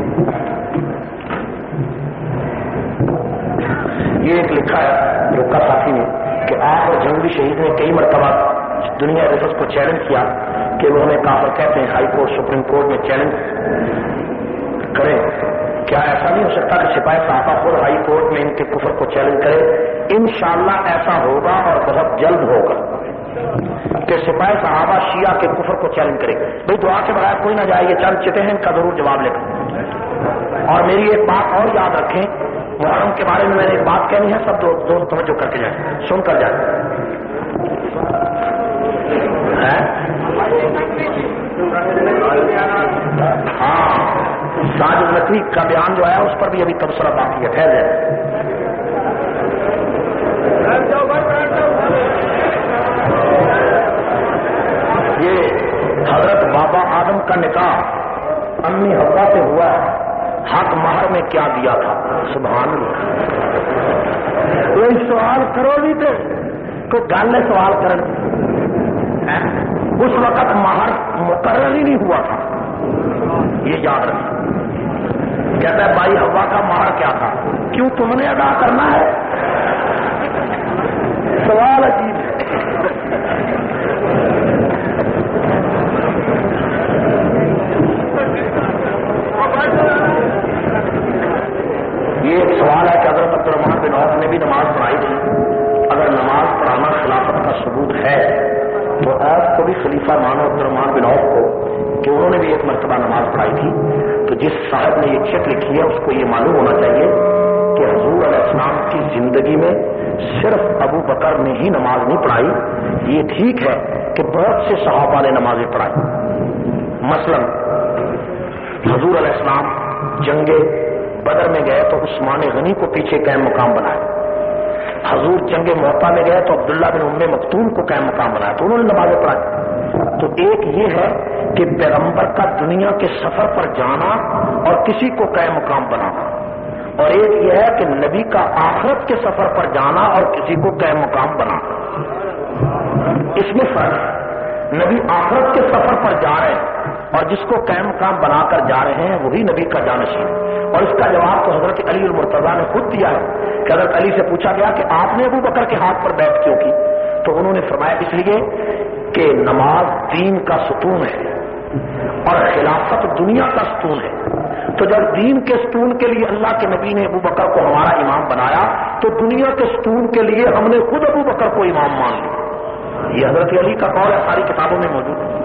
یہ ایک لکھا ہے رکا ساتھی نے کہ آپ اور جنگی شہید نے کئی مرتبہ دنیا رفظ کو چیلنج کیا کہ وہ ہمیں کافر کہتے ہیں، ہائی کورٹ سپریم کورٹ میں چیلنج کریں، کیا ایسا نہیں ہو سکتا کہ سپاہی صحابہ خود ہائی کورٹ میں ان کے کفر کو چیلنج کرے؟ انشاءاللہ ایسا ہوگا اور بہت جلد ہوگا کہ سپاہی صحابہ شیعہ کے کفر کو چیلنج کرے۔ بھئی دعا کے بغیر کوئی نہ جائے، یہ چند چٹیں ہیں، ان کا ضرور جواب لے کر۔ اور میری ایک بات اور یاد رکھیں، محرم کے بارے میں میں نے ایک بات کہنی ہے، سب دونوں توجہ کر کے جائیں، سن کر جائیں۔ ہاں، ساجد نقوی کا بیان جو ہے اس پر بھی ابھی تبصرہ باقی ہے، ٹھہر جائے۔ یہ حضرت کا نکاح امی حوا سے ہوا ہے، حق مہر میں کیا دیا تھا؟ سبحان اللہ۔ کوئی سوال کرو نہیں تھے، کوئی گل ہے سوال کرنے؟ اس وقت مہر مقرر ہی نہیں ہوا تھا، یہ یاد رکھیں۔ کہتا ہے بھائی حوا کا مہر کیا تھا؟ کیوں تم نے ادا کرنا ہے؟ سوال عجیب ہے۔ یہ ایک سوال ہے کہ حضرت عبد الرحمن بن عوف نے بھی نماز پڑھائی تھی، اگر نماز پڑھانا خلافت کا ثبوت ہے تو آپ کو بھی خلیفہ مانو عبد الرحمن بن عوف کو کہ انہوں نے بھی ایک مرتبہ نماز پڑھائی تھی۔ تو جس صاحب نے یہ چیک لکھی ہے اس کو یہ معلوم ہونا چاہیے کہ حضور علیہ السلام کی زندگی میں صرف ابو بکر نے ہی نماز نہیں پڑھائی، یہ ٹھیک ہے کہ بہت سے صحابہ نے نمازیں پڑھائی۔ مثلا حضور علیہ السلام جنگ بدر میں گئے تو عثمان غنی کو پیچھے قائم مقام بنایا، حضور جنگ موتا میں گئے تو عبداللہ بن ام مکتوم کو قائم مقام بنایا، تو انہوں نے نمازیں پڑھائی۔ تو ایک یہ ہے کہ پیغمبر کا دنیا کے سفر پر جانا اور کسی کو قائم مقام بنانا، اور ایک یہ ہے کہ نبی کا آخرت کے سفر پر جانا اور کسی کو قائم مقام بنانا، اس میں فرق ہے۔ نبی آخرت کے سفر پر جا رہے ہیں اور جس کو قائم مقام بنا کر جا رہے ہیں وہی نبی کا جانشین، اور اس کا جواب تو حضرت علی المرتضیٰ نے خود دیا ہے کہ حضرت علی سے پوچھا گیا کہ آپ نے ابو بکر کے ہاتھ پر بیعت کیوں کی؟ تو انہوں نے فرمایا اس لیے کہ نماز دین کا ستون ہے اور خلافت دنیا کا ستون ہے، تو جب دین کے ستون کے لیے اللہ کے نبی نے ابو بکر کو ہمارا امام بنایا تو دنیا کے ستون کے لیے ہم نے خود ابو بکر کو امام مان لیا۔ یہ حضرت علی کا قول ہے، ساری کتابوں میں موجود ہے۔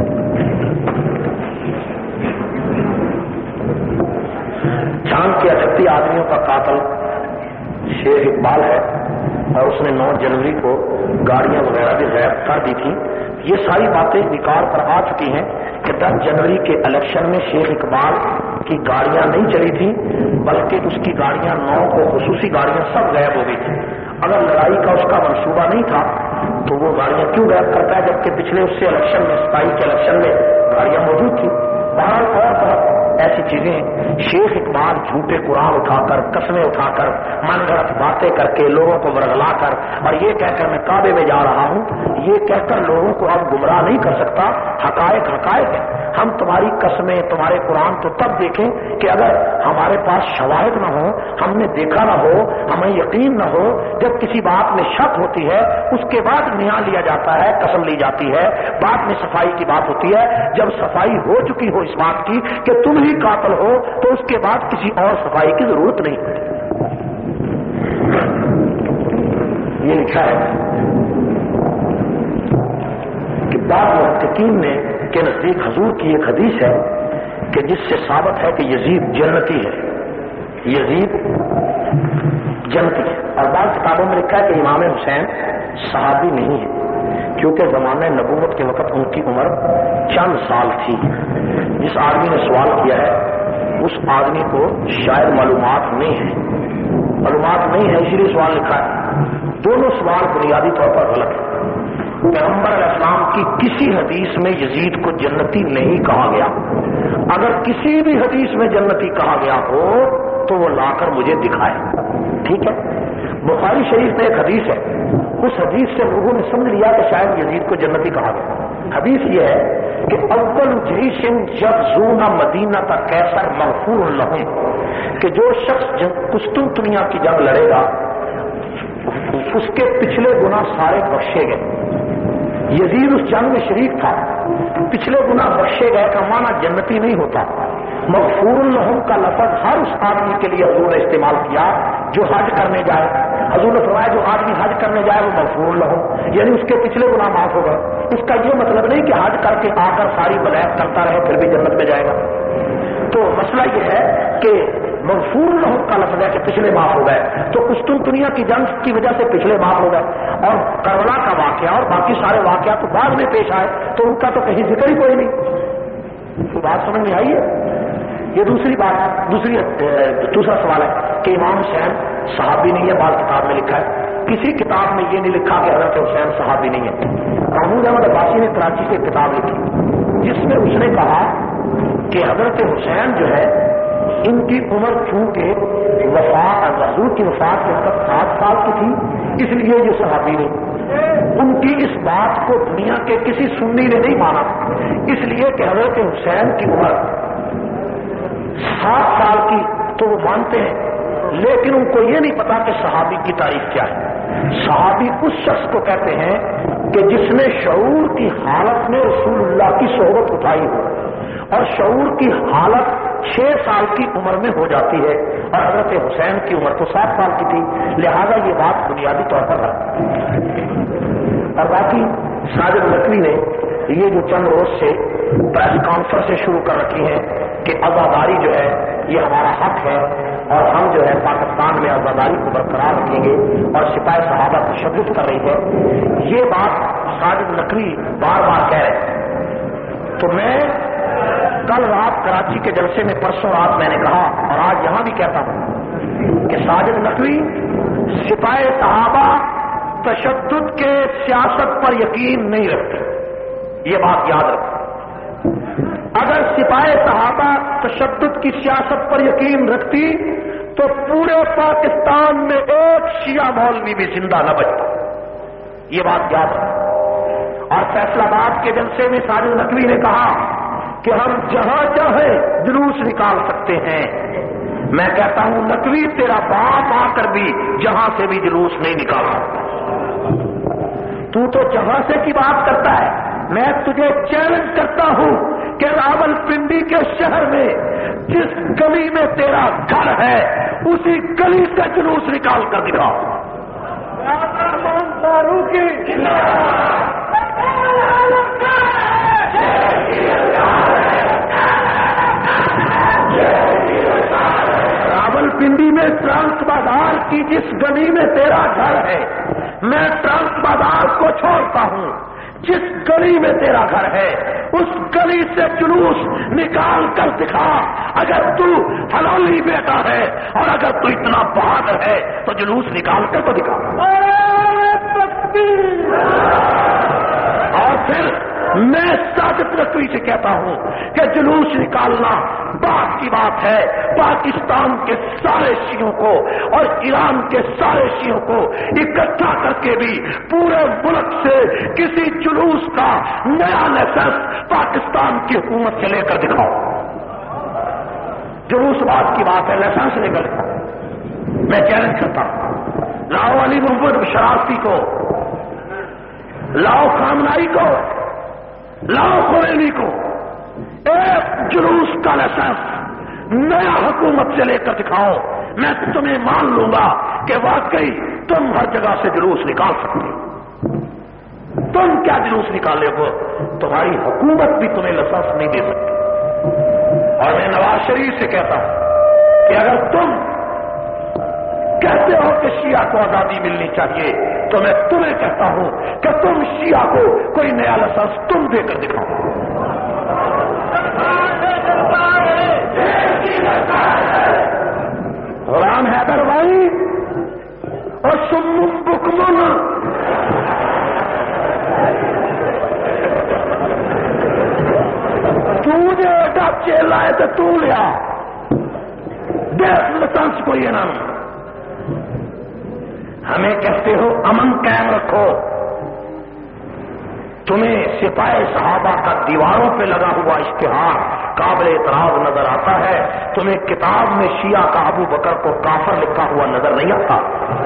چاند کے اٹھتی آدمیوں کا قاتل شیخ اقبال ہے اور اس نے نو جنوری کو گاڑیاں وغیرہ بھی غائب کر دی تھی۔ یہ ساری باتیں نکال پر آ چکی ہیں کہ دس جنوری کے الیکشن میں شیخ اقبال کی گاڑیاں نہیں چلی تھیں بلکہ اس کی گاڑیاں نو کو خصوصی گاڑیاں سب غائب ہو گئی تھیں۔ اگر لڑائی کا اس کا منصوبہ نہیں تھا تو وہ گاڑیاں کیوں غائب کرتا ہے جبکہ پچھلے اس سے الیکشن میں ستائی کے الیکشن میں گاڑیاں موجود تھیں؟ بہرحال اور بہت ایسی چیزیں شیخ اقبال جھوٹے قرآن اٹھا کر قسمیں اٹھا کر من گھڑت باتیں کر کے لوگوں کو ورگلا کر اور یہ کہہ کر میں کعبے میں جا رہا ہوں، یہ کہہ کر لوگوں کو اب گمراہ نہیں کر سکتا۔ حقائق حقائق ہے۔ ہم تمہاری قسمیں تمہارے قرآن تو تب دیکھیں کہ اگر ہمارے پاس شواہد نہ ہو، ہم نے دیکھا نہ ہو، ہمیں یقین نہ ہو، جب کسی بات میں شک ہوتی ہے اس کے بعد نیا لیا جاتا ہے، قسم لی جاتی ہے، بعد میں صفائی کی بات ہوتی ہے۔ جب صفائی ہو چکی ہو اس بات کی کہ تم ہی قاتل ہو تو اس کے بعد کسی اور صفائی کی ضرورت نہیں ہوتی۔ یہ لکھا ہے کہ بعض محققین نے کے نزدیک حضور کی ایک حدیث ہے کہ جس سے ثابت ہے کہ یزید جنتی ہے، یزید جنتی ہے، اور بعض کتابوں میں لکھا ہے کہ امام حسین صحابی نہیں ہے کیونکہ زمانہ نبوت کے وقت ان کی عمر چند سال تھی۔ جس آدمی نے سوال کیا ہے اس آدمی کو شاید معلومات نہیں ہے، معلومات نہیں ہے اسی لیے سوال لکھا ہے۔ دونوں سوال بنیادی طور پر غلط ہے۔ پیغمبر علیہ السلام کی کسی حدیث میں یزید کو جنتی نہیں کہا گیا، اگر کسی بھی حدیث میں جنتی کہا گیا ہو تو وہ لا کر مجھے دکھائے، ٹھیک ہے؟ بخاری شریف میں ایک حدیث ہے، اس حدیث سے لوگوں نے سمجھ لیا کہ شاید یزید کو جنتی کہا گیا۔ حدیث یہ ہے کہ اول جیش یغزون مدینہ کا کیسر مغفور لہم، کہ جو شخص قسطنطنیہ کی جنگ لڑے گا اس کے پچھلے گناہ سارے بخشے گئے۔ یزید اس جنگ میں شریک تھا، پچھلے گناہ بخشے گئے کا معنی جنتی نہیں ہوتا۔ مغفور لہم کا لفظ ہر اس آدمی کے لیے حضور نے استعمال کیا جو حج کرنے جائے۔ حضور نے فرمایا جو آدمی حج کرنے جائے وہ مغفور لہم، یعنی اس کے پچھلے گناہ معاف ہو گئے۔ اس کا یہ مطلب نہیں کہ حج کر کے آ کر ساری بلائت کرتا رہے پھر بھی جنت میں جائے گا۔ تو مسئلہ یہ ہے کہ مغفور لہم کا لفظ ہے کہ پچھلے معاف ہو گئے، تو قسطنطنیہ کی جنگ کی وجہ سے پچھلے معاف ہو گئے، اور کربلا کا واقعہ اور باقی سارے واقعات تو بعد میں پیش آئے تو ان کا تو کہیں ذکر ہی کوئی نہیں۔ تو بات سمجھ میں آئی ہے؟ یہ دوسری بات دوسری دوسرا سوال ہے کہ امام حسین صحابی نہیں ہے، بعض کتاب میں لکھا ہے، کسی کتاب میں یہ نہیں لکھا کہ حضرت حسین صحابی نہیں ہے۔ محمود احمد عباسی نے کراچی سے ایک کتاب لکھی جس میں اس نے کہا کہ حضرت حسین جو ہے ان کی عمر چونکہ وفات حضور کی وفات کے وقت سات سال کی تھی، اس لیے یہ صحابی نہیں، ان کی اس بات کو دنیا کے کسی سنی نے نہیں مانا، اس لیے کہ حضرت حسین کی عمر سات سال کی تو وہ مانتے ہیں، لیکن ان کو یہ نہیں پتا کہ صحابی کی تعریف کیا ہے۔ صحابی اس شخص کو کہتے ہیں کہ جس نے شعور کی حالت میں رسول اللہ کی صحبت اٹھائی ہو، اور شعور کی حالت چھ سال کی عمر میں ہو جاتی ہے، اور حضرت حسین کی عمر تو سات سال کی تھی، لہذا یہ بات بنیادی طور پر رکھتی۔ اور باقی ساجد نقوی نے یہ جو چند روز سے پریس کانفرنس شروع کر رکھی ہیں کہ عزاداری جو ہے یہ ہمارا حق ہے، اور ہم جو ہے پاکستان میں عزاداری کو برقرار رکھیں گے، اور سپاہی صحابہ تشدد کر رہی ہے، یہ بات ساجد نقوی بار بار کہہ رہے ہیں۔ تو میں کل رات کراچی کے جلسے میں پرسوں رات میں نے کہا، اور آج یہاں بھی کہتا ہوں کہ ساجد نقوی سپاہی صحابہ تشدد کے سیاست پر یقین نہیں رکھتے، یہ بات یاد رکھیں۔ اگر سپاہی صحابہ تشدد کی سیاست پر یقین رکھتی تو پورے پاکستان میں ایک شیعہ مولوی بھی زندہ نہ بچتا، یہ بات یاد رکھیں۔ اور فیصل آباد کے جلسے میں ساجد نقوی نے کہا کہ ہم جہاں چاہے جلوس نکال سکتے ہیں، میں کہتا ہوں نقوی تیرا باپ آ کر بھی جہاں سے بھی جلوس نہیں نکال سکتا، تو تو جہاں سے کی بات کرتا ہے۔ میں تجھے چیلنج کرتا ہوں کہ راول پنڈی کے شہر میں جس گلی میں تیرا گھر ہے اسی گلی سے جلوس نکال کر دکھا۔ راول پنڈی میں ٹرانس بازار کی جس گلی میں تیرا گھر ہے، میں ٹرانس بازار کو چھوڑتا ہوں، جس گلی میں تیرا گھر ہے اس گلی سے جلوس نکال کر دکھا۔ اگر تو حلالی بیٹا ہے اور اگر تو اتنا بہادر ہے تو جلوس نکال کر تو دکھا۔ اور پھر میں ساجد نقوی سے کہتا ہوں کہ جلوس نکالنا بات کی بات ہے، پاکستان کے سارے شیعوں کو اور ایران کے سارے شیعوں کو اکٹھا کر کے بھی پورے ملک سے کسی جلوس کا نیا لائسنس پاکستان کی حکومت سے لے کر دکھاؤ۔ جلوس بات کی بات ہے، لائسنس لے کر دکھاؤ۔ میں چیلنج کرتا ہوں، لاؤ علی محمد شرافتی کو، لاؤ خامنائی کو، لاؤ خمینی کو، ایک جلوس کا لائسنس نیا حکومت سے لے کر دکھاؤ، میں تمہیں مان لوں گا کہ واقعی تم ہر جگہ سے جلوس نکال سکتے ہو۔ تم کیا جلوس نکالے ہو، تمہاری حکومت بھی تمہیں لائسنس نہیں دے سکتی۔ اور میں نواز شریف سے کہتا ہوں کہ اگر تم کہتے ہو کہ شیعہ کو آزادی ملنی چاہیے تو میں تمہیں کہتا ہوں کہ تم شیعہ کو کوئی نیا لائسنس تم دے کر دکھاؤ۔ غلام حیدر بھائی اور سمم بکمن تجھے ایڈا چیلا ہے تو تو لیا دیکھ لائسنس کو، یہ نام ہمیں کہتے ہو امن قائم رکھو، تمہیں سپاہی صحابہ کا دیواروں پہ لگا ہوا اشتہار قابل اعتراض نظر آتا ہے، تمہیں کتاب میں شیعہ کا ابو بکر کو کافر لکھا ہوا نظر نہیں آتا۔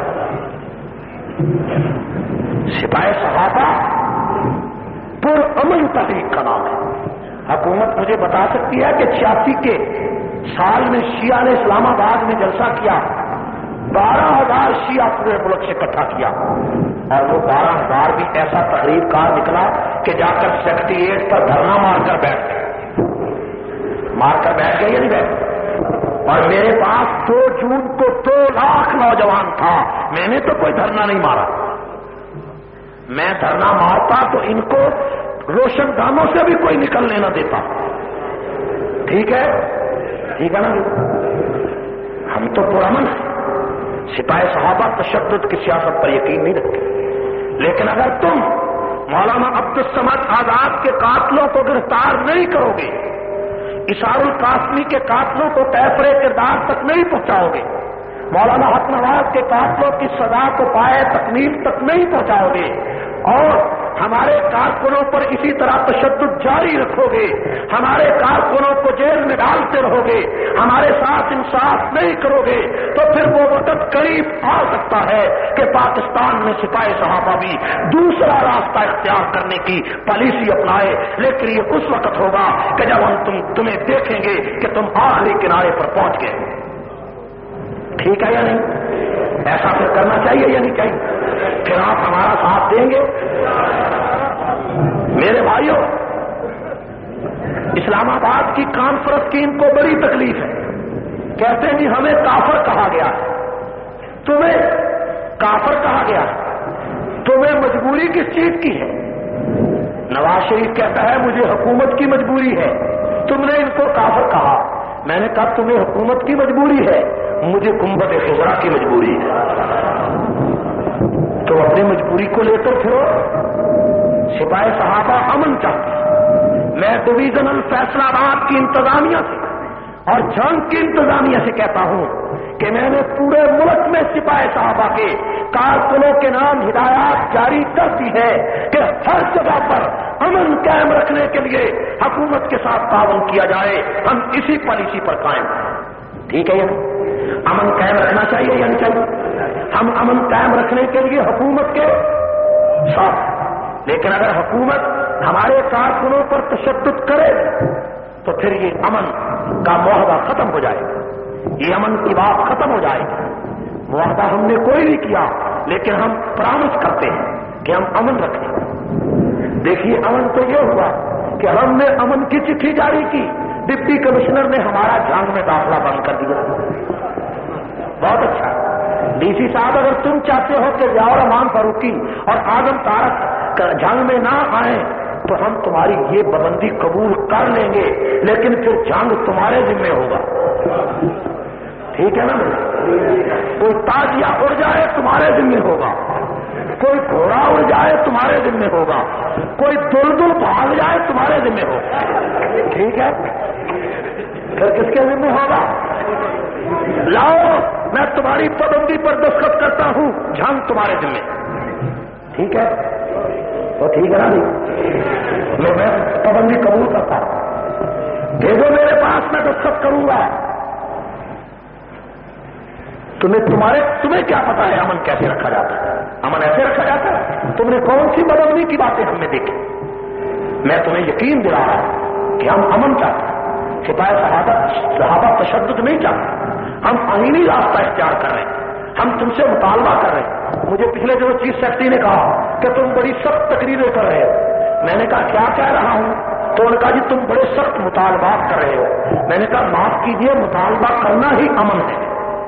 سپاہی صحابہ پر امن تحریک کا نام ہے۔ حکومت مجھے بتا سکتی ہے کہ چھیاسی کے سال میں شیعہ نے اسلام آباد میں جلسہ کیا، بارہ ہزار شیعہ پورے ملک سے اکٹھا کیا، اور وہ بارہ ہزار بھی ایسا تحریر کار نکلا کہ جا کر سیکریٹریٹ پر دھرنا مار کر بیٹھ گئے، مار کر بیٹھ گئے یا نہیں بیٹھ؟ اور میرے پاس دو جون کو دو لاکھ نوجوان تھا، میں نے تو کوئی دھرنا نہیں مارا، میں دھرنا مارتا تو ان کو روشن دانوں سے بھی کوئی نکلنے نہ دیتا۔ ٹھیک ہے ٹھیک ہے نا، ہم تو پرامن ہیں، سپاہی صحابہ تشدد کی سیاست پر یقین نہیں رکھتے، لیکن اگر تم مولانا عبدالصمد آزاد کے قاتلوں کو گرفتار نہیں کرو گے، اشار القاسمی کے قاتلوں کو کیفر کردار تک نہیں پہنچاؤ گے، مولانا حق نواز کے قاتلوں کی سزا کو پائے تکمیل تک نہیں پہنچاؤ گے، اور ہمارے کارکنوں پر اسی طرح تشدد جاری رکھو گے، ہمارے کارکنوں کو جیل میں ڈالتے رہو گے، ہمارے ساتھ انصاف نہیں کرو گے، تو پھر وہ وقت قریب آ سکتا ہے کہ پاکستان میں سپاہی صحابہ بھی دوسرا راستہ اختیار کرنے کی پالیسی اپنائے، لیکن یہ اس وقت ہوگا کہ جب ہم تم تمہیں دیکھیں گے کہ تم آخری کنارے پر پہنچ گئے۔ ٹھیک ہے یا نہیں؟ ایسا پھر کرنا چاہیے یا نہیں چاہیے؟ پھر آپ ہمارا ساتھ دیں گے؟ میرے بھائیوں، اسلام آباد کی کانفرنس کی ان کو بڑی تکلیف ہے، کہتے ہیں جی ہمیں کافر کہا گیا ہے، تمہیں کافر کہا گیا ہے، تمہیں مجبوری کس چیز کی ہے؟ نواز شریف کہتا ہے مجھے حکومت کی مجبوری ہے، تم نے ان کو کافر کہا، میں نے کہا تمہیں حکومت کی مجبوری ہے، مجھے گنبد خضرا کی مجبوری ہے۔ تو اپنی مجبوری کو لے کر پھرو، سپاہی صحابہ امن چاہتی، میں ڈویژنل فیصلہ آباد کی انتظامیہ سے اور جنگ کی انتظامیہ سے کہتا ہوں کہ میں نے پورے ملک میں سپاہی صحابہ کے کارکنوں کے نام ہدایات جاری کر دی ہے کہ ہر جگہ پر امن قائم رکھنے کے لیے حکومت کے ساتھ تعاون کیا جائے، ہم اسی پالیسی پر قائم ہیں۔ ٹھیک ہے یا امن قائم رکھنا چاہیے یا نہیں چاہیے؟ ہم امن قائم رکھنے کے لیے حکومت کے ساتھ، لیکن اگر حکومت ہمارے کارکنوں پر تشدد کرے تو پھر یہ امن کا معاہدہ ختم ہو جائے گا، یہ امن کی بات ختم ہو جائے گی۔ معاہدہ ہم نے کوئی نہیں کیا، لیکن ہم پرامس کرتے ہیں کہ ہم امن رکھیں گے۔ دیکھیے امن تو یہ ہوا کہ ہم نے امن کی چٹھی جاری کی، ڈپٹی کمشنر نے ہمارا جھانگ میں داخلہ بند کر دیا، بہت اچھا۔ ڈی سی صاحب اگر تم چاہتے ہو کہ ضیاء الرحمان فاروقی اور اعظم طارق جنگ میں نہ آئیں تو ہم تمہاری یہ پابندی قبول کر لیں گے، لیکن پھر جنگ تمہارے ذمہ ہوگا۔ ٹھیک ہے نا؟ کوئی تاجیہ اڑ جائے تمہارے ذمہ ہوگا، کوئی گھوڑا اڑ جائے تمہارے ذمہ ہوگا، کوئی دلدل بھاگ جائے تمہارے ذمہ ہوگا۔ ٹھیک ہے؟ پھر کس کے ذمہ ہوگا؟ لاؤ میں تمہاری پابندی پر دستخط کرتا ہوں، جنگ تمہارے ذمہ۔ ٹھیک ہے؟ تو ٹھیک ہے نا؟ نہیں میں پابندی قبول کرتا ہوں، دے دو میرے پاس، میں دستخط کروں گا۔ تمہیں تمہارے تمہیں کیا پتا ہے امن کیسے رکھا جاتا ہے؟ امن ایسے رکھا جاتا ہے؟ تم نے کون سی پابندی کی باتیں ہم نے دیکھی؟ میں تمہیں یقین دلا رہا ہوں کہ ہم امن چاہتے ہیں، سپاہی صحابہ صحابہ تشدد نہیں چاہتے، ہم آئینی راستہ اختیار کر رہے ہیں، ہم تم سے مطالبہ کر رہے ہیں۔ مجھے پچھلے جو چیف سیکرٹری نے کہا کہ تم بڑی سخت تقریریں کر رہے ہو، میں نے کہا کیا کہہ رہا ہوں؟ تو انہوں نے کہا جی تم بڑے سخت مطالبات کر رہے ہو۔ میں نے کہا معاف کیجیے، مطالبہ کرنا ہی امن ہے،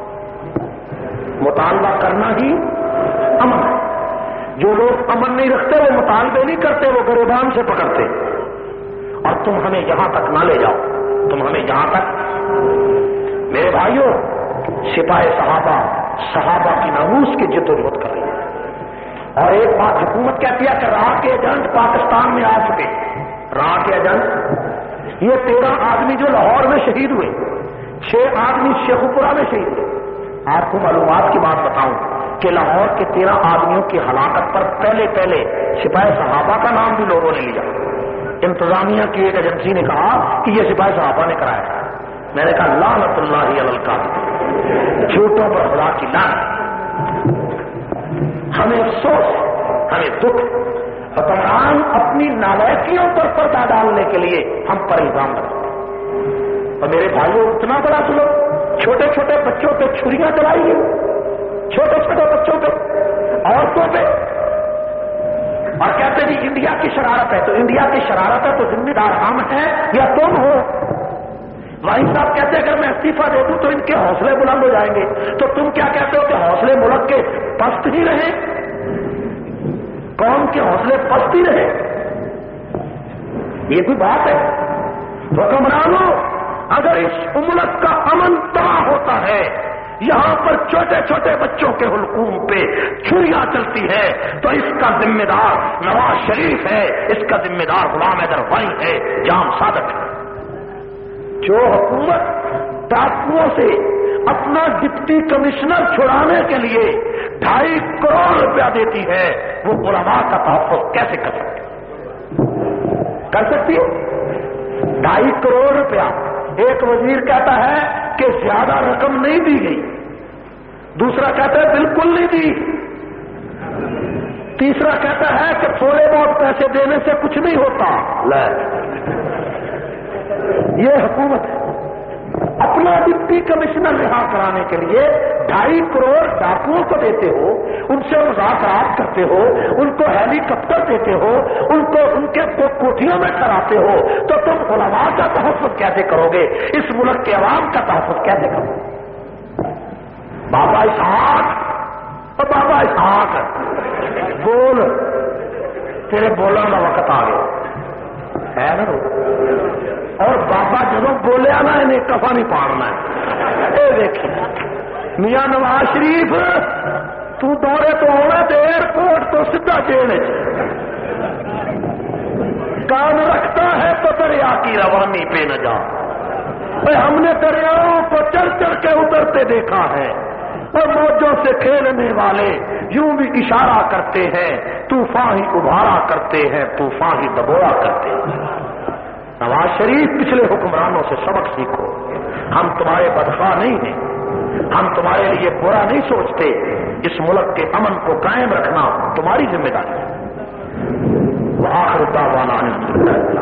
مطالبہ کرنا ہی امن ہے۔ جو لوگ امن نہیں رکھتے وہ مطالبے نہیں کرتے، وہ گریبان سے پکڑتے، اور تم ہمیں یہاں تک نہ لے جاؤ، تم ہمیں یہاں تک۔ میرے بھائیوں، سپاہی صحابہ صحابہ کی ناموس کی جد و جہد کر رہی ہے، اور ایک بات حکومت کہتی ہے کہ راہ کے ایجنٹ پاکستان میں آ چکے۔ راہ کے ایجنٹ یہ تیرہ آدمی جو لاہور میں شہید ہوئے، چھ آدمی شیخوپورہ میں شہید ہوئے۔ آپ کو معلومات کی بات بتاؤں کہ لاہور کے تیرہ آدمیوں کی ہلاکت پر پہلے پہلے سپاہی صحابہ کا نام بھی لوگوں نے لیا۔ انتظامیہ کی ایک ایجنسی نے کہا کہ یہ سپاہی صحابہ نے کرایا۔ میں نے کہا لعنت اللہ علی الکاذب، جھوٹوں پر خدا کی لعنت۔ ہمیں افسوس، ہمیں دکھ، حکمران اپنی نالائکیوں پر پردہ ڈالنے کے لیے ہم پر الزام لگاتے ہیں۔ اور میرے بھائیوں، اتنا بڑا ظلم، چھوٹے چھوٹے بچوں پہ چھریاں چلائی گئی، چھوٹے چھوٹے بچوں پہ، عورتوں پہ، اور کہتے جی انڈیا کی شرارت ہے۔ تو انڈیا کی شرارت ہے تو ذمہ دار ہم ہیں یا تم ہو؟ واحد صاحب کہتے ہیں اگر میں استعفیٰ دے دوں تو ان کے حوصلے بلند ہو جائیں گے، تو تم کیا کہتے ہو کہ حوصلے ملک کے پست ہی رہے، قوم کے حوصلے پست ہی رہے؟ یہ کوئی بات ہے؟ حکمرانوں، اگر اس ملک کا امن تباہ ہوتا ہے یہاں پر چھوٹے چھوٹے بچوں کے حلقوم پہ چھریاں چلتی ہے تو اس کا ذمہ دار نواز شریف ہے، اس کا ذمہ دار غلام حیدر وہیں ہے، جام صادق ہے۔ جو حکومت ڈاکوؤں سے اپنا ڈپٹی کمشنر چھڑانے کے لیے ڈھائی کروڑ روپیہ دیتی ہے، وہ علماء کا تحفظ کیسے کر سکتی کر سکتی ہے؟ ڈھائی کروڑ روپیہ ایک وزیر کہتا ہے کہ زیادہ رقم نہیں دی گئی، دوسرا کہتا ہے بالکل نہیں دی، تیسرا کہتا ہے کہ تھوڑے بہت پیسے دینے سے کچھ نہیں ہوتا۔ لے یہ حکومت ہے، اپنا ڈپٹی کمشنر رہا کرانے کے لیے ڈھائی کروڑ ڈاکوؤں کو دیتے ہو، ان سے مذاکرات کرتے ہو، ان کو ہیلی کاپٹر دیتے ہو، ان کو ان کے کوٹھیوں میں کراتے ہو، تو تم علماء کا تحفظ کیسے کرو گے؟ اس ملک کے عوام کا تحفظ کیسے کرو گے؟ بابا اسحاق اور بابا اسحاق بول، تیرے بولنے کا وقت آ گیا ہے نا، اور بابا جب بولیا نا انہیں کفا نہیں پاڑنا ہے۔ اے دیکھیں میاں نواز شریف تو دورے تو ہونا تو ایئرپورٹ تو سیدھا جیل کام رکھتا ہے تو دریا کی روانی پہ نہ جا۔ ہم نے دریاؤں کو چڑھ چڑھ کے اترتے دیکھا ہے، اور موجوں سے کھیلنے والے یوں بھی اشارہ کرتے ہیں، طوفان ہی ابھارا کرتے ہیں، طوفان ہی دبوڑا کرتے ہیں۔ نواز شریف پچھلے حکمرانوں سے سبق سیکھو، ہم تمہارے بدخواہ نہیں ہیں، ہم تمہارے لیے برا نہیں سوچتے، اس ملک کے امن کو قائم رکھنا تمہاری ذمہ داری ہے۔ وآخر دعوانا